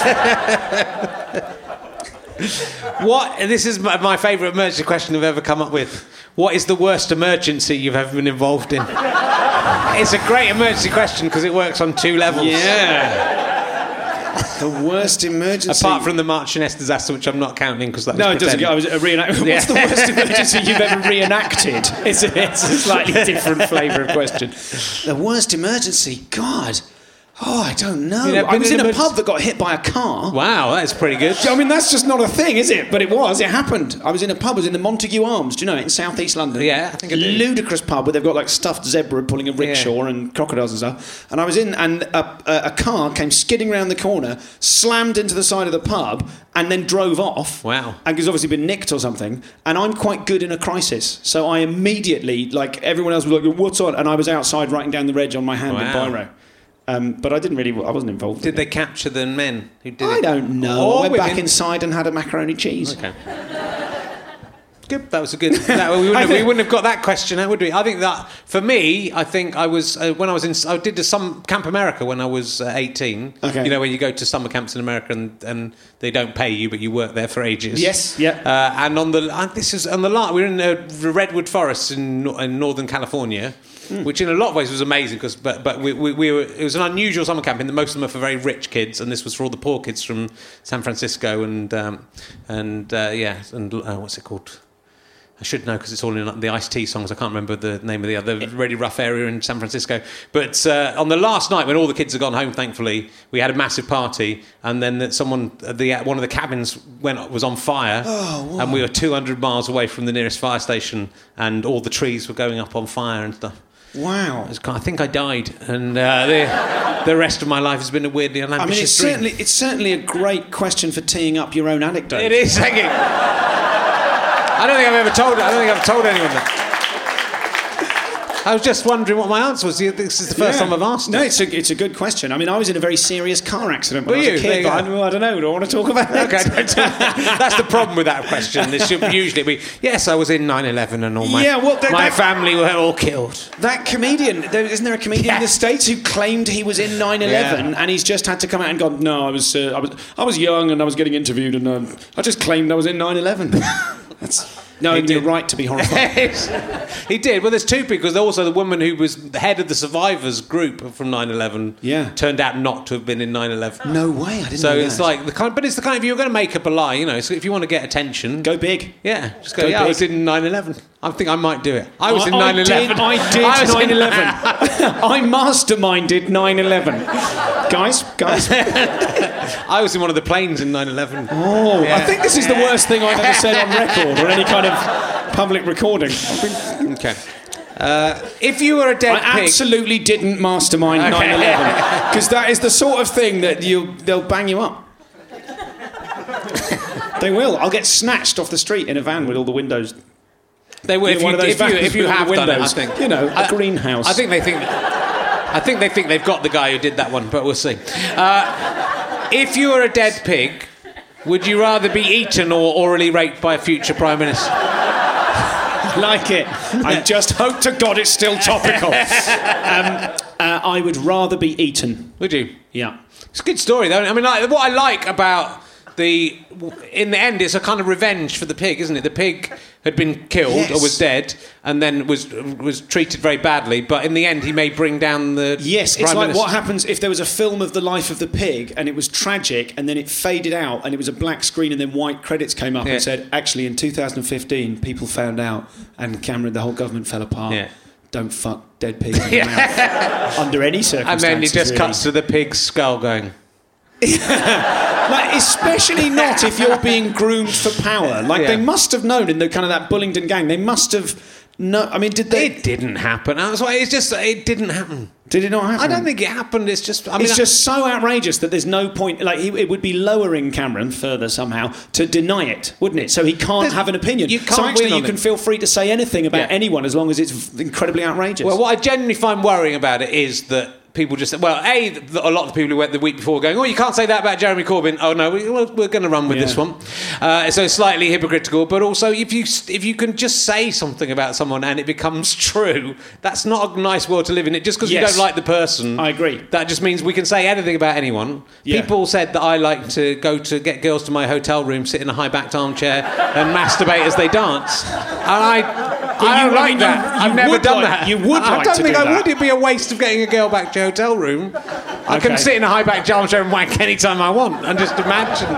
This is my favourite emergency question I've ever come up with. What is the worst emergency you've ever been involved in? It's a great emergency question because it works on 2 levels. Yeah. The worst emergency. Apart from the Marchioness disaster, which I'm not counting because that was No, it doesn't. I was a reenactment. Yeah. What's the worst emergency you've ever reenacted? It's a slightly different flavour of question. The worst emergency? God. Oh, I don't know. I was in a pub that got hit by a car. Wow, that's pretty good. I mean, that's just not a thing, is it? But it was. It happened. I was in a pub. It was in the Montague Arms. Do you know it? In South East London. Yeah, I think I do. Ludicrous pub where they've got like stuffed zebra pulling a rickshaw and crocodiles and stuff. And I was in, and a car came skidding round the corner, slammed into the side of the pub, and then drove off. Wow. And it's obviously been nicked or something. And I'm quite good in a crisis. So I immediately, like everyone else was like, what's on? And I was outside writing down the reg on my hand in biro. But I wasn't involved. Did they capture the men who did it? I don't know. I went back inside and had a macaroni cheese. Okay. Good. That was a good. We wouldn't have got that question, would we? I think that for me, I was when I was in. I did some Camp America when I was 18. Okay. You know, when you go to summer camps in America and they don't pay you, but you work there for ages. Yes. Yeah. And on the we were in the redwood forests in northern California. Which in a lot of ways was amazing because, but we were. It was an unusual summer camp. Most of them are for very rich kids, and this was for all the poor kids from San Francisco and what's it called? I should know because it's all in the Ice-T songs. I can't remember the name of the other really rough area in San Francisco. But on the last night when all the kids had gone home, thankfully, we had a massive party, and then one of the cabins was on fire, and we were 200 miles away from the nearest fire station, and all the trees were going up on fire and stuff. Wow. I think I died, and the rest of my life has been a weirdly unambitious dream. It's certainly a great question for teeing up your own anecdote. It is, thank you. I don't think I've told anyone that. I was just wondering what my answer was. This is the first time I've asked it. No, it's a good question. I mean, I was in a very serious car accident when I was a There kid. you But go. I don't know. Do I want to talk about it? Okay, that's the problem with that question. This should usually be, yes, I was in 9/11 and all my family were all killed. That comedian, isn't there a comedian in the States who claimed he was in 9/11 and he's just had to come out and gone, no, I was young and I was getting interviewed and I just claimed I was in 9/11. No, you're right to be horrified. He did. Well, there's two people, because also the woman who was the head of the survivors group from 9/11 turned out not to have been in 9/11. No way, I didn't know So that. it's like but it's the kind of, you're going to make up a lie, you know. So if you want to get attention, go big. Yeah, just go. Go I big. was in 9/11. I think I might do it. I was in 9/11. I did 9/11. I masterminded 9/11. Guys. I was in one of the planes in 9/11. Oh, yeah. I think this is the worst thing I've ever said on record or any kind of public recording. Okay. If you were a dead pig... I absolutely didn't mastermind 9/11 because that is the sort of thing that they'll bang you up. They will. I'll get snatched off the street in a van with all the windows. They will. If you have done it, I think. You know, a greenhouse. I think they think they've got the guy who did that one, but we'll see. If you were a dead pig, would you rather be eaten or orally raped by a future Prime Minister? Like it. I just hope to God it's still topical. I would rather be eaten. Would you? Yeah. It's a good story, though. I mean, what I like about in the end, it's a kind of revenge for the pig, isn't it? The pig had been killed or was dead, and then was treated very badly. But in the end, he may bring down the it's Prime like Minister. what happens if there was a film of the life of the pig and it was tragic, and then it faded out, and it was a black screen, and then white credits came up and said, actually, in 2015, people found out, and Cameron, the whole government fell apart. Yeah. Don't fuck dead pigs in the mouth under any circumstances. And then it just cuts to the pig's skull going. Like, especially not if you're being groomed for power. Like, they must have known in the kind of that Bullingdon gang, they must have No, I mean, did they? It didn't happen. That's why it's just it didn't happen. Did it not happen? I don't think it happened. It's just. I mean, it's just so outrageous that there's no point. Like, it would be lowering Cameron further somehow to deny it, wouldn't it? So he can't have an opinion. You can't so actually, win on you can it. feel free to say anything about anyone as long as it's incredibly outrageous. Well, what I genuinely find worrying about it is that people just... Well, a lot of the people who went the week before were going, oh, you can't say that about Jeremy Corbyn. Oh, no, we're going to run with this one. So it's slightly hypocritical. But also, if you can just say something about someone and it becomes true, that's not a nice world to live in. It just because you don't like the person... I agree. That just means we can say anything about anyone. Yeah. People said that I like to go to get girls to my hotel room, sit in a high-backed armchair and masturbate as they dance. And I don't like that. I've never done that. You would I like don't to think do I that. would. It'd be a waste of getting a girl back to a hotel room. I can sit in a high-back armchair and wank anytime I want and just imagine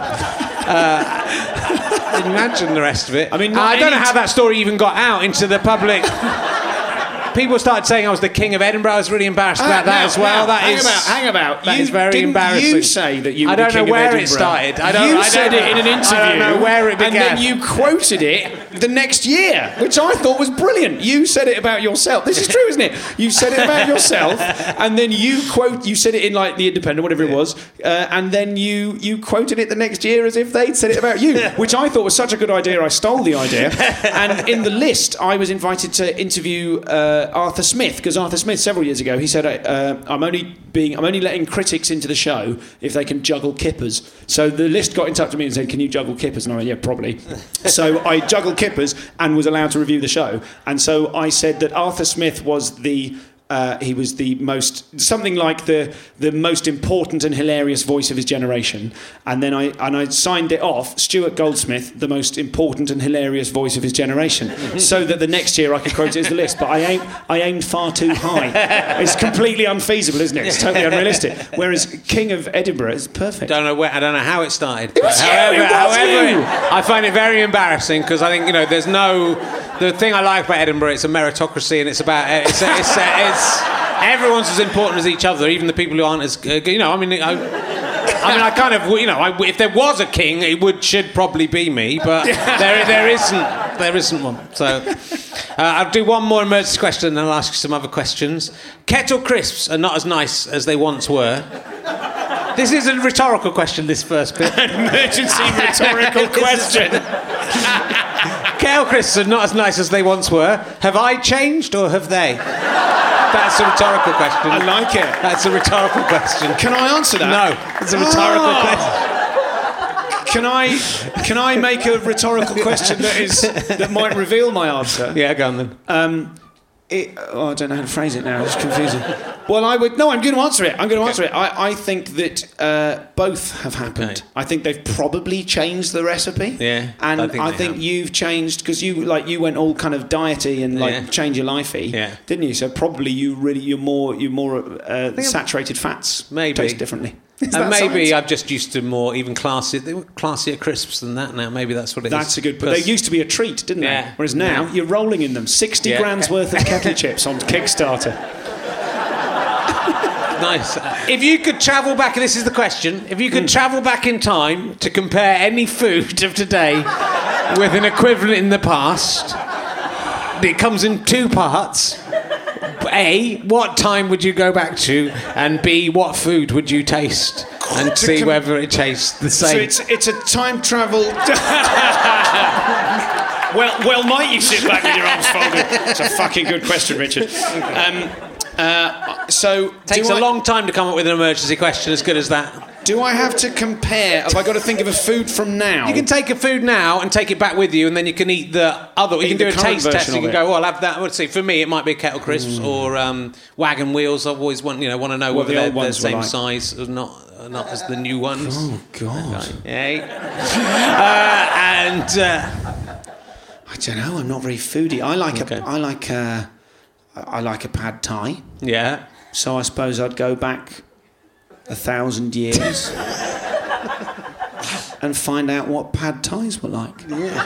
the rest of it. I mean, I don't know how that story even got out into the public. People started saying I was the king of Edinburgh. I was really embarrassed about that as well. Hang about. That is very embarrassing. You say that you were I don't the king know where of it Edinburgh. started. You said it in an interview. I don't know where it began. And then you quoted it the next year, which I thought was brilliant. You said it about yourself. This is true, isn't it? You said it about yourself, and then you said it in like The Independent, whatever it was, and then you quoted it the next year as if they'd said it about you, which I thought was such a good idea. I stole the idea. And in the list, I was invited to interview Arthur Smith, because Arthur Smith several years ago, he said, I'm only letting critics into the show if they can juggle kippers. So the list got in touch with me and said, can you juggle kippers? And I went, yeah, probably. So I juggled kippers and was allowed to review the show. And so I said that Arthur Smith was he was the most, something like the most important and hilarious voice of his generation. And then I signed it off, Stuart Goldsmith, the most important and hilarious voice of his generation, so that the next year I could quote it as the list. But I aimed far too high. It's completely unfeasible, isn't it? It's totally unrealistic. Whereas King of Edinburgh is perfect. I don't know how it started. It was you. I find it very embarrassing because I think there's no. The thing I like about Edinburgh, it's a meritocracy, and it's about it's everyone's as important as each other, even the people who aren't as good. I kind of if there was a king, it should probably be me, but there isn't one. So I'll do one more emergency question, and then I'll ask you some other questions. Kettle crisps are not as nice as they once were. This is a rhetorical question, this first bit. An emergency rhetorical question. Kettle crisps are not as nice as they once were. Have I changed or have they? That's a rhetorical question. I like it. That's a rhetorical question. Can I answer that? No, it's a rhetorical question. Can I make a rhetorical question that might reveal my answer? Yeah, go on then. I don't know how to phrase it now. It's confusing. Well, I'm going to answer it. I think that both have happened. Okay. I think they've probably changed the recipe. Yeah, and I think you've changed because you went all kind of diety and change your lifey, didn't you? So probably you're more saturated fats. Maybe taste differently. And maybe science? I'm just used to more even classier crisps than that now. Maybe that's what it is. That's a good point. They used to be a treat, didn't they? Whereas now you're rolling in them. 60 grand's worth of kettle chips on Kickstarter. Nice. If you could travel back, this is the question, if you could travel back in time to compare any food of today with an equivalent in the past, it comes in two parts. A, what time would you go back to? And B, what food would you taste? And see whether it tastes the same. So it's a time travel... well, might you sit back with your arms folded? It's a fucking good question, Richard. So takes a long time to come up with an emergency question as good as that. Do I have to compare? Have I got to think of a food from now? You can take a food now and take it back with you, and then you can eat the other. You can do a taste test. You can go, I'll have that. Let's see. For me, it might be kettle crisps or wagon wheels. I've always want to know whether they're the same size or not as the new ones. Oh God! Okay. I don't know. I'm not very foodie. I like a pad thai. Yeah. So I suppose I'd go back 1,000 years and find out what pad thais were like. Yeah.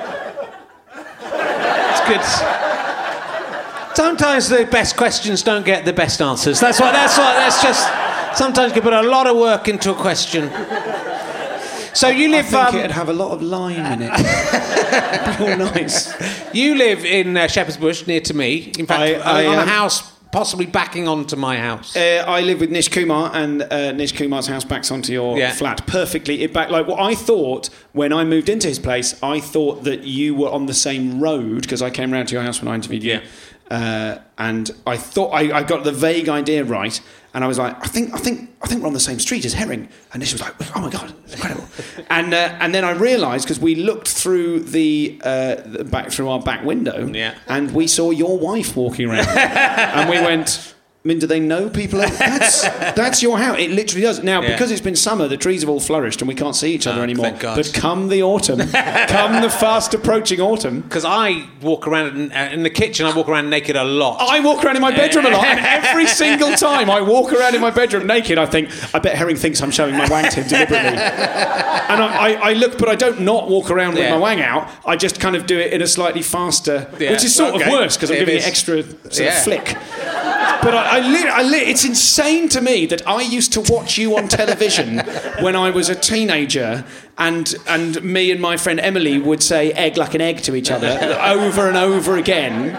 It's good. Sometimes the best questions don't get the best answers. That's just... Sometimes you can put a lot of work into a question. So you live... I think it'd have a lot of lime in it. It'd be all nice. You live in Shepherd's Bush, near to me. In fact, on a house possibly backing onto my house. I live with Nish Kumar, and Nish Kumar's house backs onto your flat perfectly. What I thought when I moved into his place, I thought that you were on the same road because I came round to your house when I interviewed you. And I thought I got the vague idea right, and I was like, I think we're on the same street as Herring. And Nish was like, oh my god, it's incredible. and then I realised because we looked through through our back window, and we saw your wife walking around, and we went, I mean, do they know people? That's your house. It literally does. Now, because it's been summer, the trees have all flourished and we can't see each other anymore. Thank God. But come the autumn, come the fast approaching autumn. Because I walk around in the kitchen, I walk around naked a lot. I walk around in my bedroom a lot, and every single time I walk around in my bedroom naked, I think, I bet Herring thinks I'm showing my wang to him deliberately. And I look, but I don't not walk around with my wang out. I just kind of do it in a slightly faster, which is sort of worse because I'm giving it extra sort of flick. But it's insane to me that I used to watch you on television when I was a teenager, and me and my friend Emily would say egg like an egg to each other over and over again.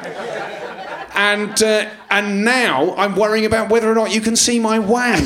And now I'm worrying about whether or not you can see my wang.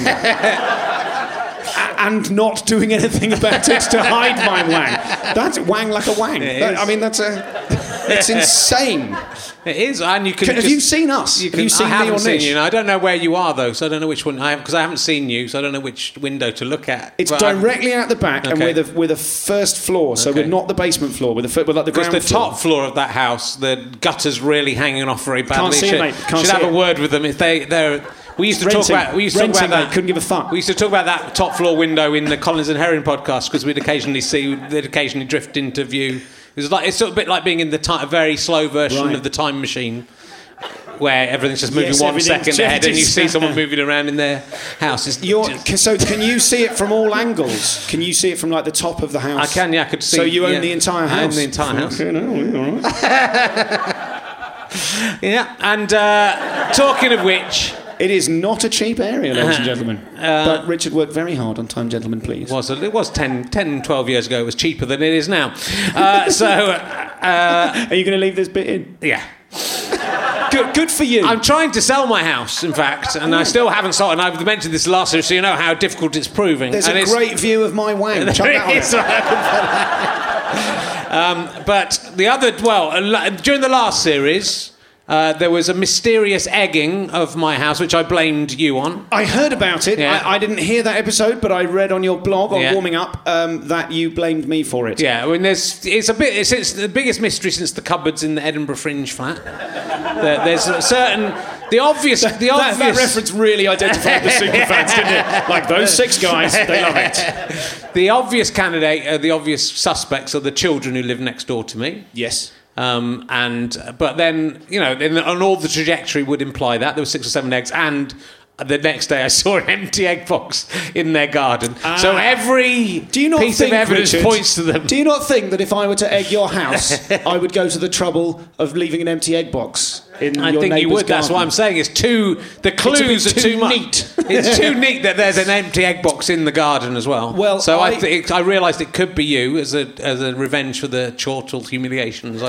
And not doing anything about it to hide my wang. That's wang like a wang. It's insane. It is, and you can. Have you seen us? Have you seen me or Nish? You. I don't know where you are though, so I don't know which one. Because I haven't seen you, so I don't know which window to look at. It's directly out the back, and we're the first floor, so we're not the basement floor. We're like the ground floor. Because the top floor of that house, the gutter's really hanging off very badly. Can't see it, mate. Should have a word with them if they're. We used to talk about that. Couldn't give a fuck. We used to talk about that top floor window in the Collins and Herring podcast because they'd occasionally drift into view. It's sort of a bit like being in a very slow version of the Time Machine, where everything's just moving 1 second ahead, and you see someone moving around in their house. So can you see it from all angles? Can you see it from like the top of the house? I can. Yeah, I could see. So you own the entire house. I own the entire house. Okay, no, all right. Yeah, and talking of which. It is not a cheap area, ladies and gentlemen. But Richard worked very hard on Time Gentlemen, Please. It was 10, 12 years ago. It was cheaper than it is now. Are you going to leave this bit in? Yeah. Good for you. I'm trying to sell my house, in fact, and I still haven't sold it. And I've mentioned this last year, so you know how difficult it's proving. There's a great view of my wang. Chuck that on. But during the last series... there was a mysterious egging of my house, which I blamed you on. I heard about it. Yeah. I didn't hear that episode, but I read on your blog on Warming Up that you blamed me for it. Yeah, I mean, it's the biggest mystery since the cupboards in the Edinburgh Fringe flat. There's a certain... That reference really identified the superfans, didn't it? Like, those 6 guys, they love it. The obvious candidate, the obvious suspects are the children who live next door to me. Yes. But then, on all the trajectory would imply that there were 6 or 7 eggs, and the next day I saw an empty egg box in their garden. So every piece of evidence points to them. Do you not think that if I were to egg your house, I would go to the trouble of leaving an empty egg box in your neighbour's garden? I think you would. That's what I'm saying. The clues are too neat. It's too neat that there's an empty egg box in the garden as well. Well, so I realised it could be you as a revenge for the chortled humiliations.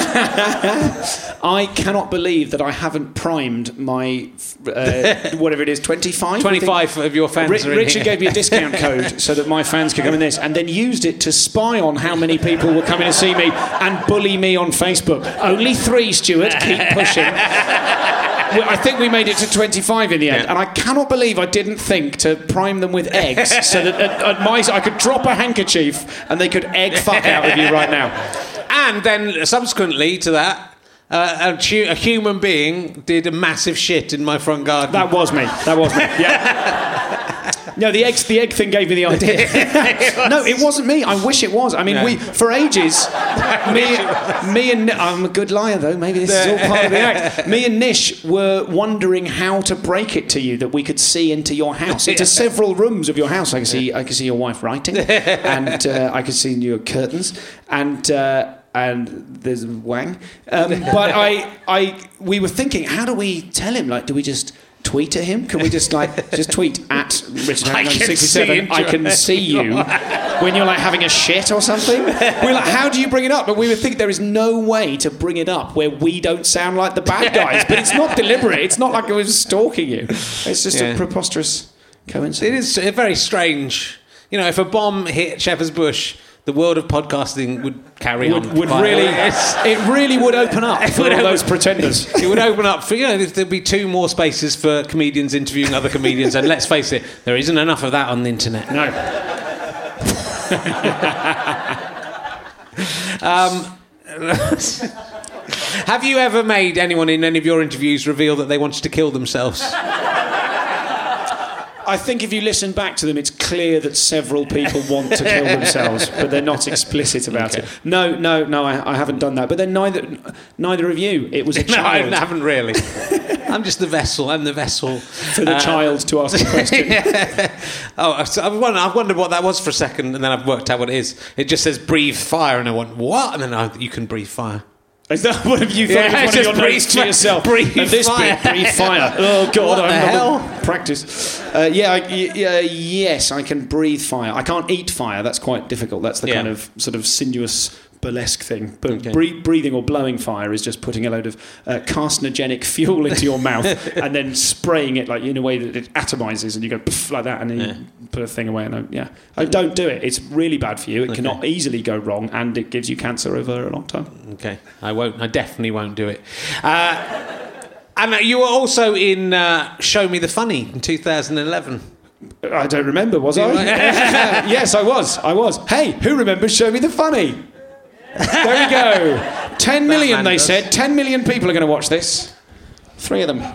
I cannot believe that I haven't primed my whatever it is, 25? 25 of your fans are in Richard here. gave me a discount code so that my fans could come in this, and then used it to spy on how many people were coming to see me and bully me on Facebook. Only 3, Stuart. Keep pushing. I think we made it to 25 in the end, and I cannot believe I didn't think to prime them with eggs so that I could drop a handkerchief and they could egg fuck out of you right now. And then subsequently to that, a human being did a massive shit in my front garden. That was me. Yeah. No, the egg thing gave me the idea. No, it wasn't me. I wish it was. I mean, for ages, me and I'm a good liar though. Maybe this is all part of the act. Me and Nish were wondering how to break it to you that we could see into your house, into several rooms of your house. I can see your wife writing, and I can see your curtains, and there's a wang. But we were thinking, how do we tell him? Like, do we just tweet at him? Can we just tweet at Richard I can 67? I can see you when you're like having a shit or something. We're like, how do you bring it up? But we would think there is no way to bring it up where we don't sound like the bad guys. But it's not deliberate. It's not like I was stalking you. It's just a preposterous coincidence. It is very strange. You know, if a bomb hit Shepherd's Bush, the world of podcasting would carry on. It really would open up for all those pretenders. It would open up for, there'd be 2 more spaces for comedians interviewing other comedians, and let's face it, there isn't enough of that on the internet. No. Have you ever made anyone in any of your interviews reveal that they wanted to kill themselves? I think if you listen back to them, it's clear that several people want to kill themselves, but they're not explicit about it. No, I haven't done that. But then neither of you. It was a child. No, I haven't really. I'm just the vessel. I'm the vessel for the child to ask a question. Yeah. Oh, so I've wondered what that was for a second, and then I've worked out what it is. It just says breathe fire, and I went, what? And then you can breathe fire. Is that what have you thought? Yeah, one of your notes to yourself. Breathe and this fire. Bit, breathe fire. Oh God, what I'm the hell? Practice. Yes, I can breathe fire. I can't eat fire. That's quite difficult. That's the kind of sort of sinuous burlesque thing. But breathing or blowing fire is just putting a load of carcinogenic fuel into your mouth and then spraying it like in a way that it atomizes, and you go poof, like that, and then you put a thing away. And I don't do it. It's really bad for you. It cannot easily go wrong, and it gives you cancer over a long time. Okay, I won't. I definitely won't do it. And you were also in Show Me the Funny in 2011. I don't remember, was I? Yes, I was. Hey, who remembers Show Me the Funny? There we go. 10 million, they said. 10 million people are going to watch this. 3 of them.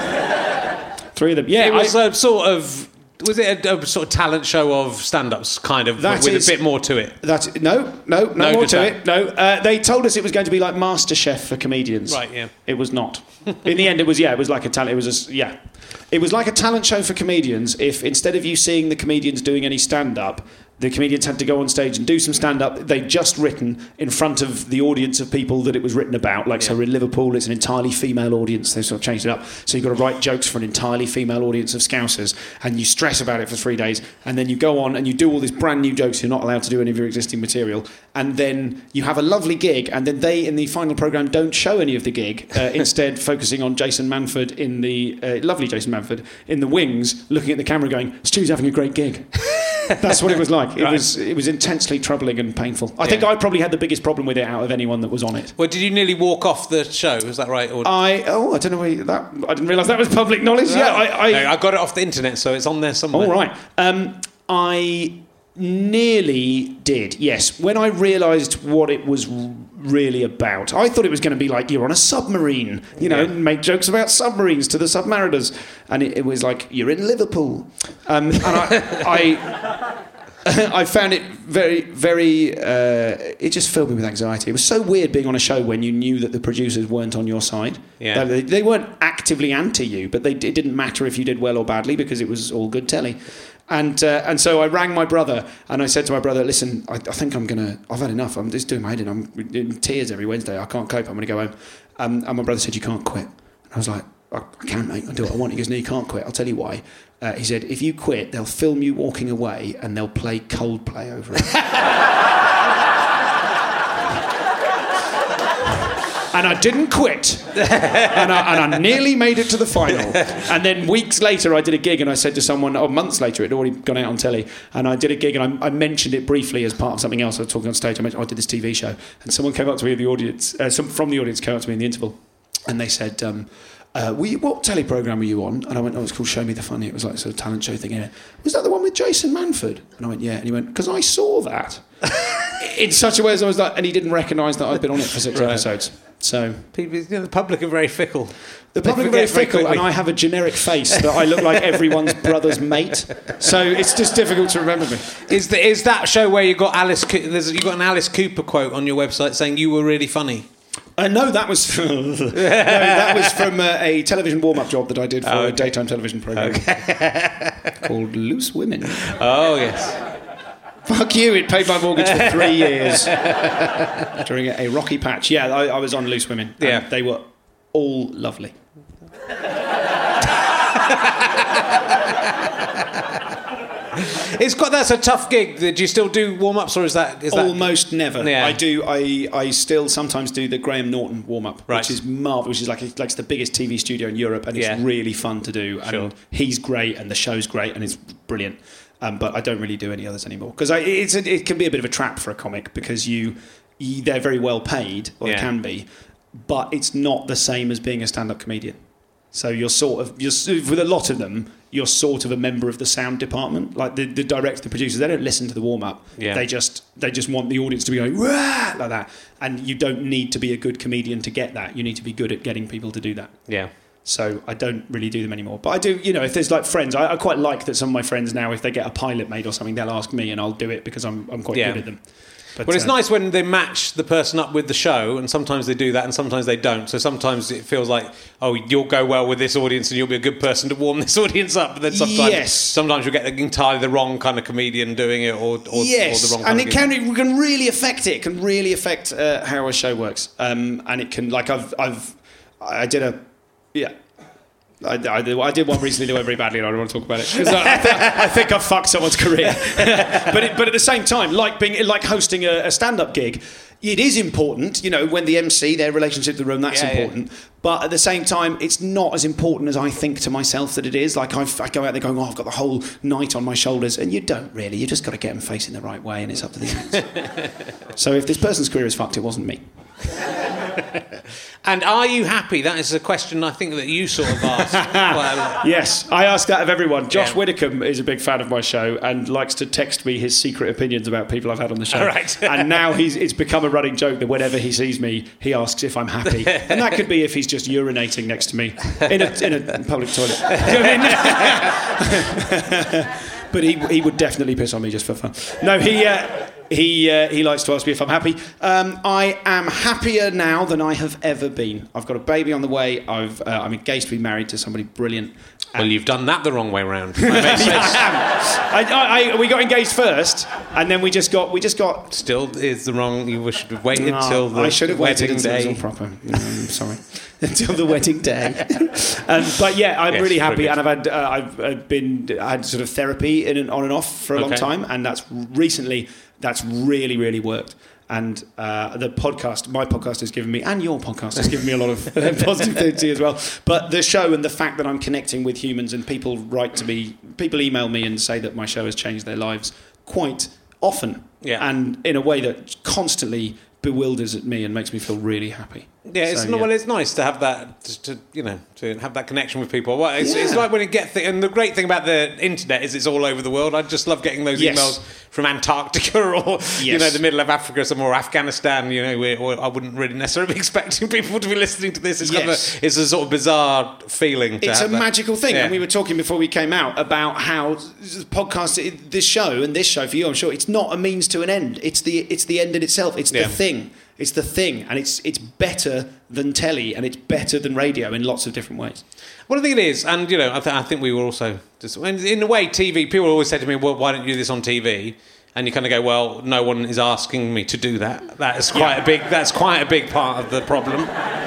Yeah, it was a sort of... Was it a sort of talent show of stand-ups, kind of, with a bit more to it? No more to it. No, they told us it was going to be like MasterChef for comedians. Right, yeah. It was not. In the end, it was like a talent. It was It was like a talent show for comedians. If instead of you seeing the comedians doing any stand-up, the comedians had to go on stage and do some stand-up they'd just written in front of the audience of people that it was written about. So in Liverpool, it's an entirely female audience. They sort of changed it up. So you've got to write jokes for an entirely female audience of Scousers, and you stress about it for 3 days, and then you go on and you do all these brand new jokes. You're not allowed to do any of your existing material. And then you have a lovely gig, and then they, in the final programme, don't show any of the gig, instead focusing on Jason Manford in the... lovely Jason Manford in the wings, looking at the camera going, Stu's having a great gig. That's what it was like. It was intensely troubling and painful. I think I probably had the biggest problem with it out of anyone that was on it. Well, did you nearly walk off the show? Was that right? Or... I don't know where that... I didn't realise that was public knowledge. No. I got it off the internet, so it's on there somewhere. All right. I nearly did, yes. When I realised what it was really about, I thought it was going to be like you're on a submarine, make jokes about submarines to the submariners, and it was like you're in Liverpool, and I found it very, very... it just filled me with anxiety. It was so weird being on a show when you knew that the producers weren't on your side. Yeah. They weren't actively anti you, but it didn't matter if you did well or badly because it was all good telly. And so I rang my brother and I said to my brother, listen, I think I've had enough. I'm just doing my head in. I'm in tears every Wednesday. I can't cope. I'm going to go home. And my brother said, you can't quit. And I was like, I can, mate. I'll do what I want. He goes, no, you can't quit. I'll tell you why. He said, if you quit, they'll film you walking away and they'll play Coldplay over it. And I didn't quit. And I nearly made it to the final. And then weeks later, I did a gig and I said to someone, months later, it had already gone out on telly, and I did a gig and I mentioned it briefly as part of something else. I was talking on stage. I mentioned, I did this TV show. And someone came up to me in the audience, from the audience came up to me in the interval, and they said, what telly programme were you on? And I went, it's called Show Me the Funny. It was like a sort of talent show thing. Yeah. Was that the one with Jason Manford? And I went, yeah. And he went, because I saw that. In such a way as I was like, and he didn't recognise that I'd been on it for 6 episodes. So people, the public are very fickle. The public are very fickle, and I have a generic face that I look like everyone's brother's mate. So it's just difficult to remember me. Is that show where you got you got an Alice Cooper quote on your website saying you were really funny? No, that was from, a television warm-up job that I did for a daytime television programme called Loose Women. Oh, yes. Fuck you, it paid my mortgage for 3 years during a rocky patch. Yeah, I was on Loose Women. Yeah. They were all lovely. That's a tough gig. Do you still do warm-ups, or is that almost never? Yeah. I do. I still sometimes do the Graham Norton warm-up, right. which is marvelous. Which is like it's the biggest TV studio in Europe, and it's really fun to do. Sure. And he's great, and the show's great, and it's brilliant. But I don't really do any others anymore because it can be a bit of a trap for a comic because they're very well paid, or they can be, but it's not the same as being a stand-up comedian. So you're with a lot of them, you're sort of a member of the sound department. Like the director, the producers, they don't listen to the warm-up. Yeah. They just want the audience to be going, "Wah!" like that. And you don't need to be a good comedian to get that. You need to be good at getting people to do that. Yeah. So I don't really do them anymore. But I do, if there's like friends, I quite like that some of my friends now, if they get a pilot made or something, they'll ask me and I'll do it because I'm quite good at them. But, it's nice when they match the person up with the show, and sometimes they do that and sometimes they don't. So sometimes it feels like, oh, you'll go well with this audience and you'll be a good person to warm this audience up. But then sometimes you'll get entirely the wrong kind of comedian doing it or the wrong kind and it can really affect it. It can really affect how a show works. And it can, like I did one recently that went very badly and I don't want to talk about it because I think I've fucked someone's career. but at the same time, like hosting a stand-up gig, it is important, when the MC, their relationship to the room, that's important. Yeah. But at the same time, it's not as important as I think to myself that it is. Like I go out there going, I've got the whole night on my shoulders. And you don't really. You just got to get them facing the right way and it's up to the acts. So if this person's career is fucked, it wasn't me. And are you happy? That is a question I think that you sort of asked. Yes, I ask that of everyone. Josh Widdicombe is a big fan of my show and likes to text me his secret opinions about people I've had on the show. Right. And now it's become a running joke that whenever he sees me, he asks if I'm happy. And that could be if he's just urinating next to me in a public toilet. Do you know what I mean? But he would definitely piss on me just for fun. No, he likes to ask me if I'm happy. I am happier now than I have ever been. I've got a baby on the way. I'm engaged to be married to somebody brilliant. Well, you've done that the wrong way round. We got engaged first, and then we just got. Still is the wrong. You should have waited until the I should have waited wedding until day. it was all proper. I'm sorry. Until the wedding day. But yeah, I'm really happy, and I've had sort of therapy on and off for a long time, and that's really, really worked. And my podcast has given me, and your podcast has given me a lot of positivity as well. But the show and the fact that I'm connecting with humans and people write to me, people email me and say that my show has changed their lives quite often, and in a way that constantly bewilders at me and makes me feel really happy. Yeah, it's nice to have that, to have that connection with people. Well, it's like when it gets, and the great thing about the internet is it's all over the world. I just love getting those emails from Antarctica or the middle of Africa, or Afghanistan. Where I wouldn't really necessarily be expecting people to be listening to this. It's a sort of bizarre feeling. It's a magical thing, and we were talking before we came out about how podcast, this show and this show for you, I'm sure, it's not a means to an end. It's the end in itself. It's the thing. It's the thing, and it's better than telly, and it's better than radio in lots of different ways. Well, I think it is, and I think we were also just in a way TV. People always say to me, "Well, why don't you do this on TV?" And you kind of go, "Well, no one is asking me to do that. That's quite a big part of the problem."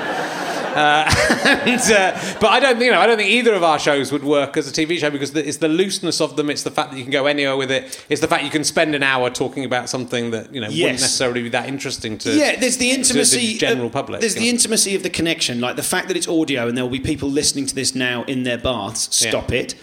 But I don't think either of our shows would work as a TV show because it's the looseness of them. It's the fact that you can go anywhere with it. It's the fact you can spend an hour talking about something that wouldn't necessarily be that interesting to there's the intimacy to the general public. There's the intimacy of the connection, like the fact that it's audio and there will be people listening to this now in their baths. Stop it.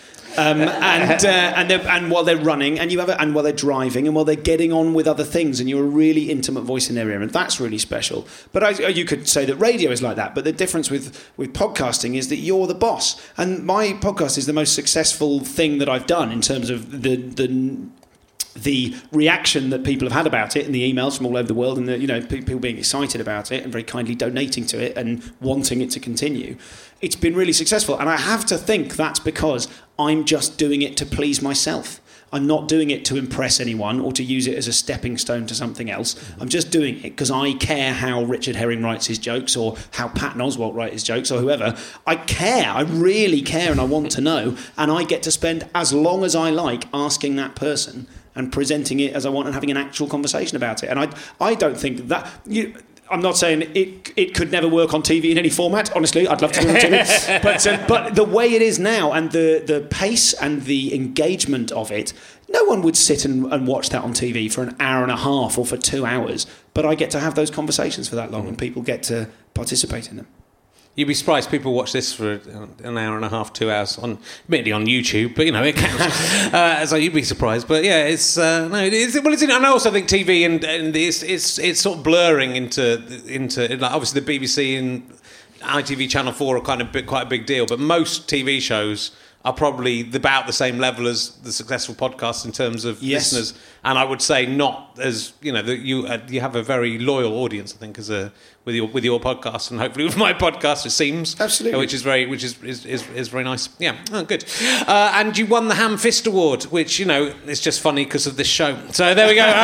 And while they're running, and while they're driving, and while they're getting on with other things, and you're a really intimate voice in their ear, and that's really special. But you could say that radio is like that. But the difference with podcasting is that you're the boss, and my podcast is the most successful thing that I've done in terms of the reaction that people have had about it and the emails from all over the world and people being excited about it and very kindly donating to it and wanting it to continue. It's been really successful, and I have to think that's because I'm just doing it to please myself. I'm not doing it to impress anyone or to use it as a stepping stone to something else. I'm just doing it because I care how Richard Herring writes his jokes or how Patton Oswalt writes his jokes or whoever. I care. I really care, and I want to know. And I get to spend as long as I like asking that person and presenting it as I want and having an actual conversation about it. And I don't think that... I'm not saying it could never work on TV in any format. Honestly, I'd love to do it on TV. But the way it is now and the pace and the engagement of it, no one would sit and watch that on TV for an hour and a half or for 2 hours. But I get to have those conversations for that long and people get to participate in them. You'd be surprised people watch this for an hour and a half, 2 hours, admittedly on YouTube, but it counts. So you'd be surprised. But yeah, it's and I also think TV and it's sort of blurring into like, obviously the BBC and ITV Channel 4 are kind of quite a big deal, but most TV shows are probably about the same level as the successful podcasts in terms of listeners, and I would say not as you have a very loyal audience. I think with your podcast and hopefully with my podcast, it seems absolutely, which is very nice. Yeah, good. And you won the Ham Fist Award, which is just funny because of this show. So there we go.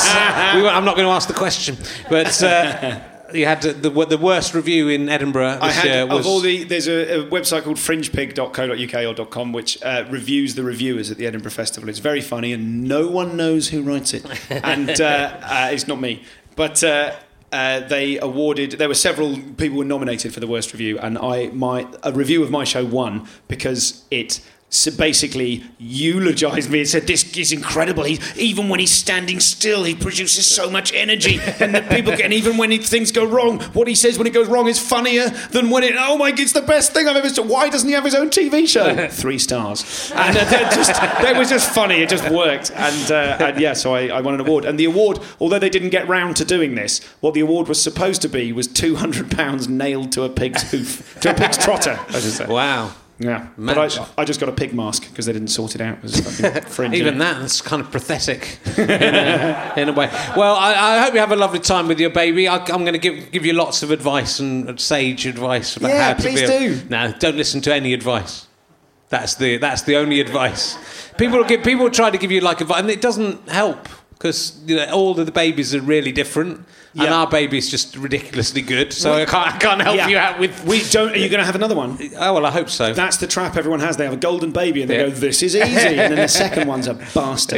I'm not going to ask the question, but. You had the worst review in Edinburgh this year. There's a website called fringepig.co.uk or .com which reviews the reviewers at the Edinburgh Festival. It's very funny and no one knows who writes it. And it's not me. But they awarded... There were several people who were nominated for the worst review, and a review of my show won because it... So basically eulogised me and said, this is incredible. Even when he's standing still, he produces so much energy. And the people and even when things go wrong, what he says when it goes wrong is funnier than when it's the best thing I've ever seen. Why doesn't he have his own TV show? 3 stars. And that was just funny. It just worked. And so I won an award. And the award, although they didn't get round to doing this, what the award was supposed to be was £200 nailed to a pig's hoof, to a pig's trotter, I should say. Wow. Yeah, but I just got a pig mask because they didn't sort it out. It was fucking fringe. Even that's kind of pathetic in a way. Well, I hope you have a lovely time with your baby. I'm going to give you lots of advice and sage advice about how to be. Yeah, please do. No, don't listen to any advice. That's the only advice. People try to give you advice, and it doesn't help because all of the babies are really different. And our baby's just ridiculously good, so I can't help you out with... We don't... Are you going to have another one? Oh, well, I hope so. That's the trap everyone has. They have a golden baby and they go, this is easy. And then the second one's a bastard.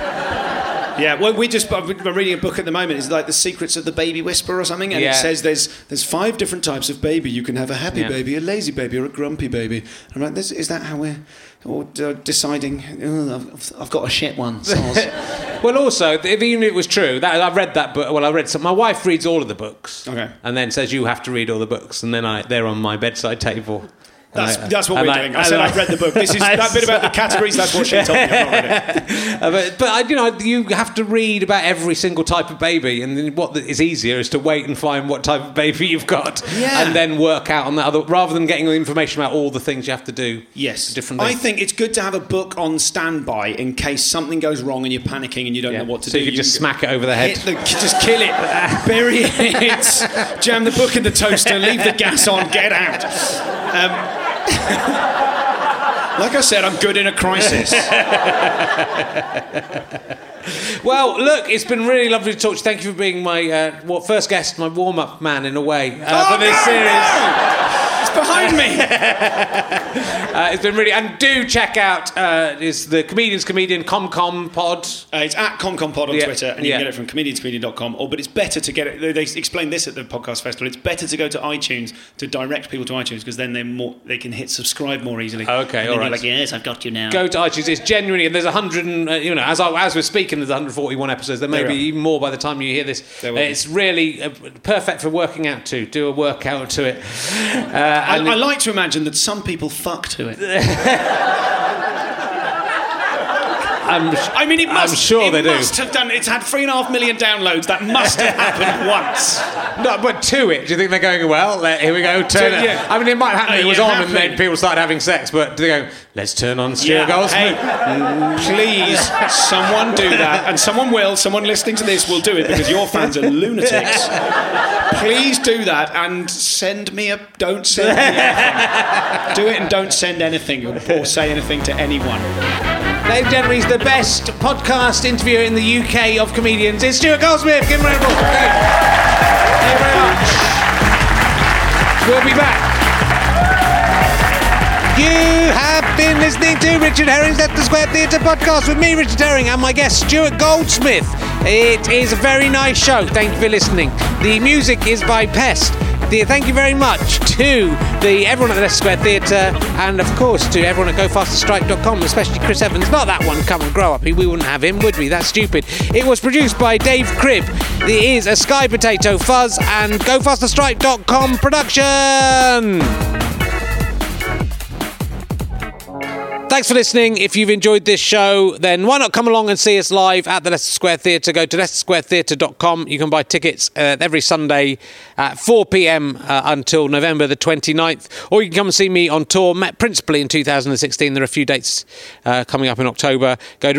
Yeah. Yeah, well, I'm reading a book at the moment. It's like The Secrets of the Baby Whisperer or something, and it says there's 5 different types of baby. You can have a happy baby, a lazy baby, or a grumpy baby. I'm like, is that how we're deciding? I've got a shit one. Well, also, even if it was true, I've read that book. Well, I read some. My wife reads all of the books, and then says you have to read all the books, and then they're on my bedside table. That's what we're doing. I said I've read the book. This is that bit about the categories. That's what she told me. I've not read it. But you have to read about every single type of baby, and then what is easier is to wait and find what type of baby you've got, and then work out on that other, rather than getting the information about all the things you have to do. Yes, differently. I think it's good to have a book on standby in case something goes wrong and you're panicking and you don't know what to do. So you can just smack it over the head. Just kill it, bury it, jam the book in the toaster, leave the gas on, get out. Like I said, I'm good in a crisis. Well, look, it's been really lovely to talk to you. Thank you for being my first guest, my warm-up man in a way for this series. It's behind me. It's been really... And do check out is the Comedians Comedian ComCom Pod. It's at ComCom Pod on Twitter, and you can get it from comedianscomedian.com. But it's better to get it... They explained this at the podcast festival. It's better to go to iTunes, to direct people to iTunes, because then they can hit subscribe more easily. Okay, all right. You're like, yes, I've got you now. Go to iTunes. It's genuinely... And there's 100 and... as we're speaking, there's 141 episodes. There may be even more by the time you hear this. It's really perfect for working out to. Do a workout to it. I like to imagine that some people fuck to it. I'm sure they do. It must have done. It's had 3.5 million downloads. That must have happened once. No, but to it, do you think they're going, well, here we go, turn it? Yeah. I mean, it might happen. It was on and then people started having sex, but do they go, let's turn on Stuart Goldsmith? Hey, please, someone do that. And someone will. Someone listening to this will do it because your fans are lunatics. Please do that and send me don't send me anything. Do it and don't send anything or say anything to anyone. Ladies and gentlemen, he's the best podcast interviewer in the UK of comedians. It's Stuart Goldsmith. Give him a round of applause. Thank you very much. We'll be back. You have been listening to Richard Herring's Leicester Square Theatre podcast with me, Richard Herring, and my guest, Stuart Goldsmith. It is a very nice show. Thank you for listening. The music is by Pest. Thank you very much to everyone at the Leicester Square Theatre, and of course to everyone at GoFasterStripe.com, especially Chris Evans. Not that one, come and grow up. We wouldn't have him, would we? That's stupid. It was produced by Dave Cribb. It is a Sky Potato Fuzz and GoFasterStripe.com production. Thanks for listening. If you've enjoyed this show, then why not come along and see us live at the Leicester Square Theatre. Go to LeicesterSquareTheatre.com. You can buy tickets every Sunday at 4 p.m. Until November the 29th. Or you can come and see me on tour, principally in 2016. There are a few dates coming up in October. Go to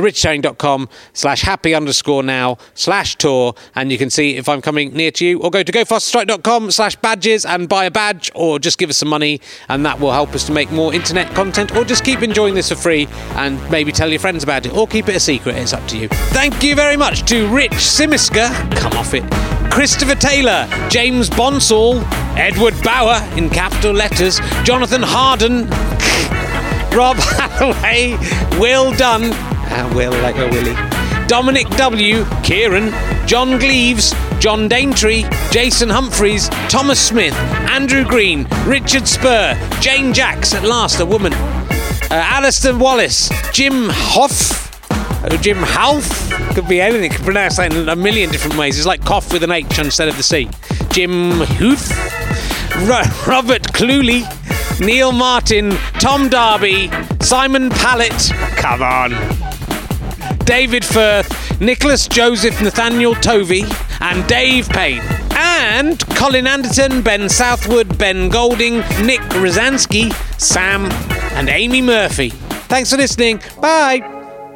richardherring.com/happy_now/tour, and you can see if I'm coming near to you. Or go to GoFasterStripe.com/badges and buy a badge, or just give us some money, and that will help us to make more internet content, or just keep enjoying this for free and maybe tell your friends about it, or keep it a secret. It's up to you. Thank you very much to Rich Simiska, come off it, Christopher Taylor, James Bonsall, Edward Bauer in capital letters, Jonathan Harden, Rob Hathaway, Will Dunn, Will like a Willie, Dominic W, Kieran, John Gleaves, John Daintree, Jason Humphreys, Thomas Smith, Andrew Green, Richard Spur, Jane Jacks, at last a woman, Alistair Wallace, Jim Hoff, Jim Half, could be anything, could pronounce that in a million different ways. It's like cough with an H instead of the C. Jim Huth, Robert Cluley, Neil Martin, Tom Darby, Simon Pallett, come on, David Firth, Nicholas Joseph Nathaniel Tovey, and Dave Payne. And Colin Anderton, Ben Southwood, Ben Golding, Nick Rosansky, Sam, and Amy Murphy. Thanks for listening. Bye.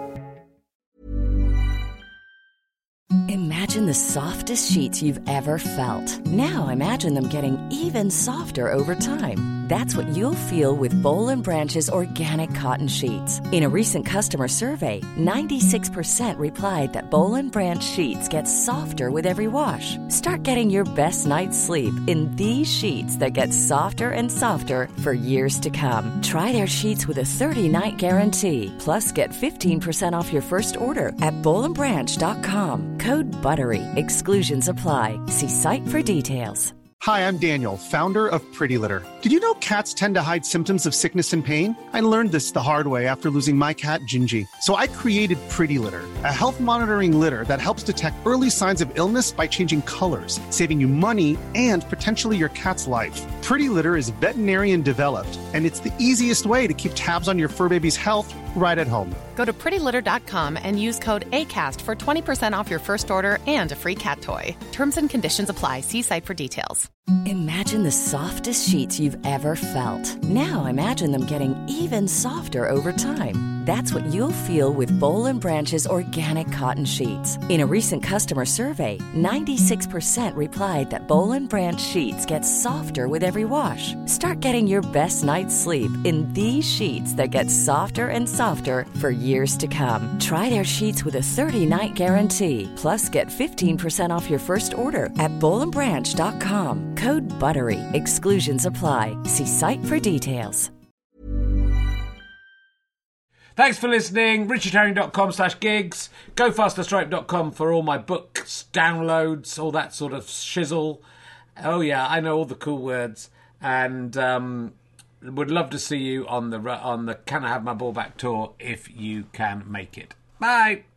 Imagine the softest sheets you've ever felt. Now imagine them getting even softer over time. That's what you'll feel with Boll & Branch's organic cotton sheets. In a recent customer survey, 96% replied that Boll & Branch sheets get softer with every wash. Start getting your best night's sleep in these sheets that get softer and softer for years to come. Try their sheets with a 30-night guarantee. Plus, get 15% off your first order at BollandBranch.com. Code BUTTERY. Exclusions apply. See site for details. Hi, I'm Daniel, founder of Pretty Litter. Did you know cats tend to hide symptoms of sickness and pain? I learned this the hard way after losing my cat, Gingy. So I created Pretty Litter, a health monitoring litter that helps detect early signs of illness by changing colors, saving you money and potentially your cat's life. Pretty Litter is veterinarian developed, and it's the easiest way to keep tabs on your fur baby's health right at home. Go to prettylitter.com and use code ACAST for 20% off your first order and a free cat toy. Terms and conditions apply. See site for details. Imagine the softest sheets you've ever felt. Now imagine them getting even softer over time. That's what you'll feel with Boll & Branch's organic cotton sheets. In a recent customer survey, 96% replied that Boll & Branch sheets get softer with every wash. Start getting your best night's sleep in these sheets that get softer and softer for years to come. Try their sheets with a 30-night guarantee. Plus, get 15% off your first order at BollandBranch.com. Code BUTTERY. Exclusions apply. See site for details. Thanks for listening. richardherring.com/gigs. GoFasterStripe.com for all my books, downloads, all that sort of shizzle. Oh yeah, I know all the cool words. And would love to see you on the Can I Have My Ball Back tour if you can make it. Bye.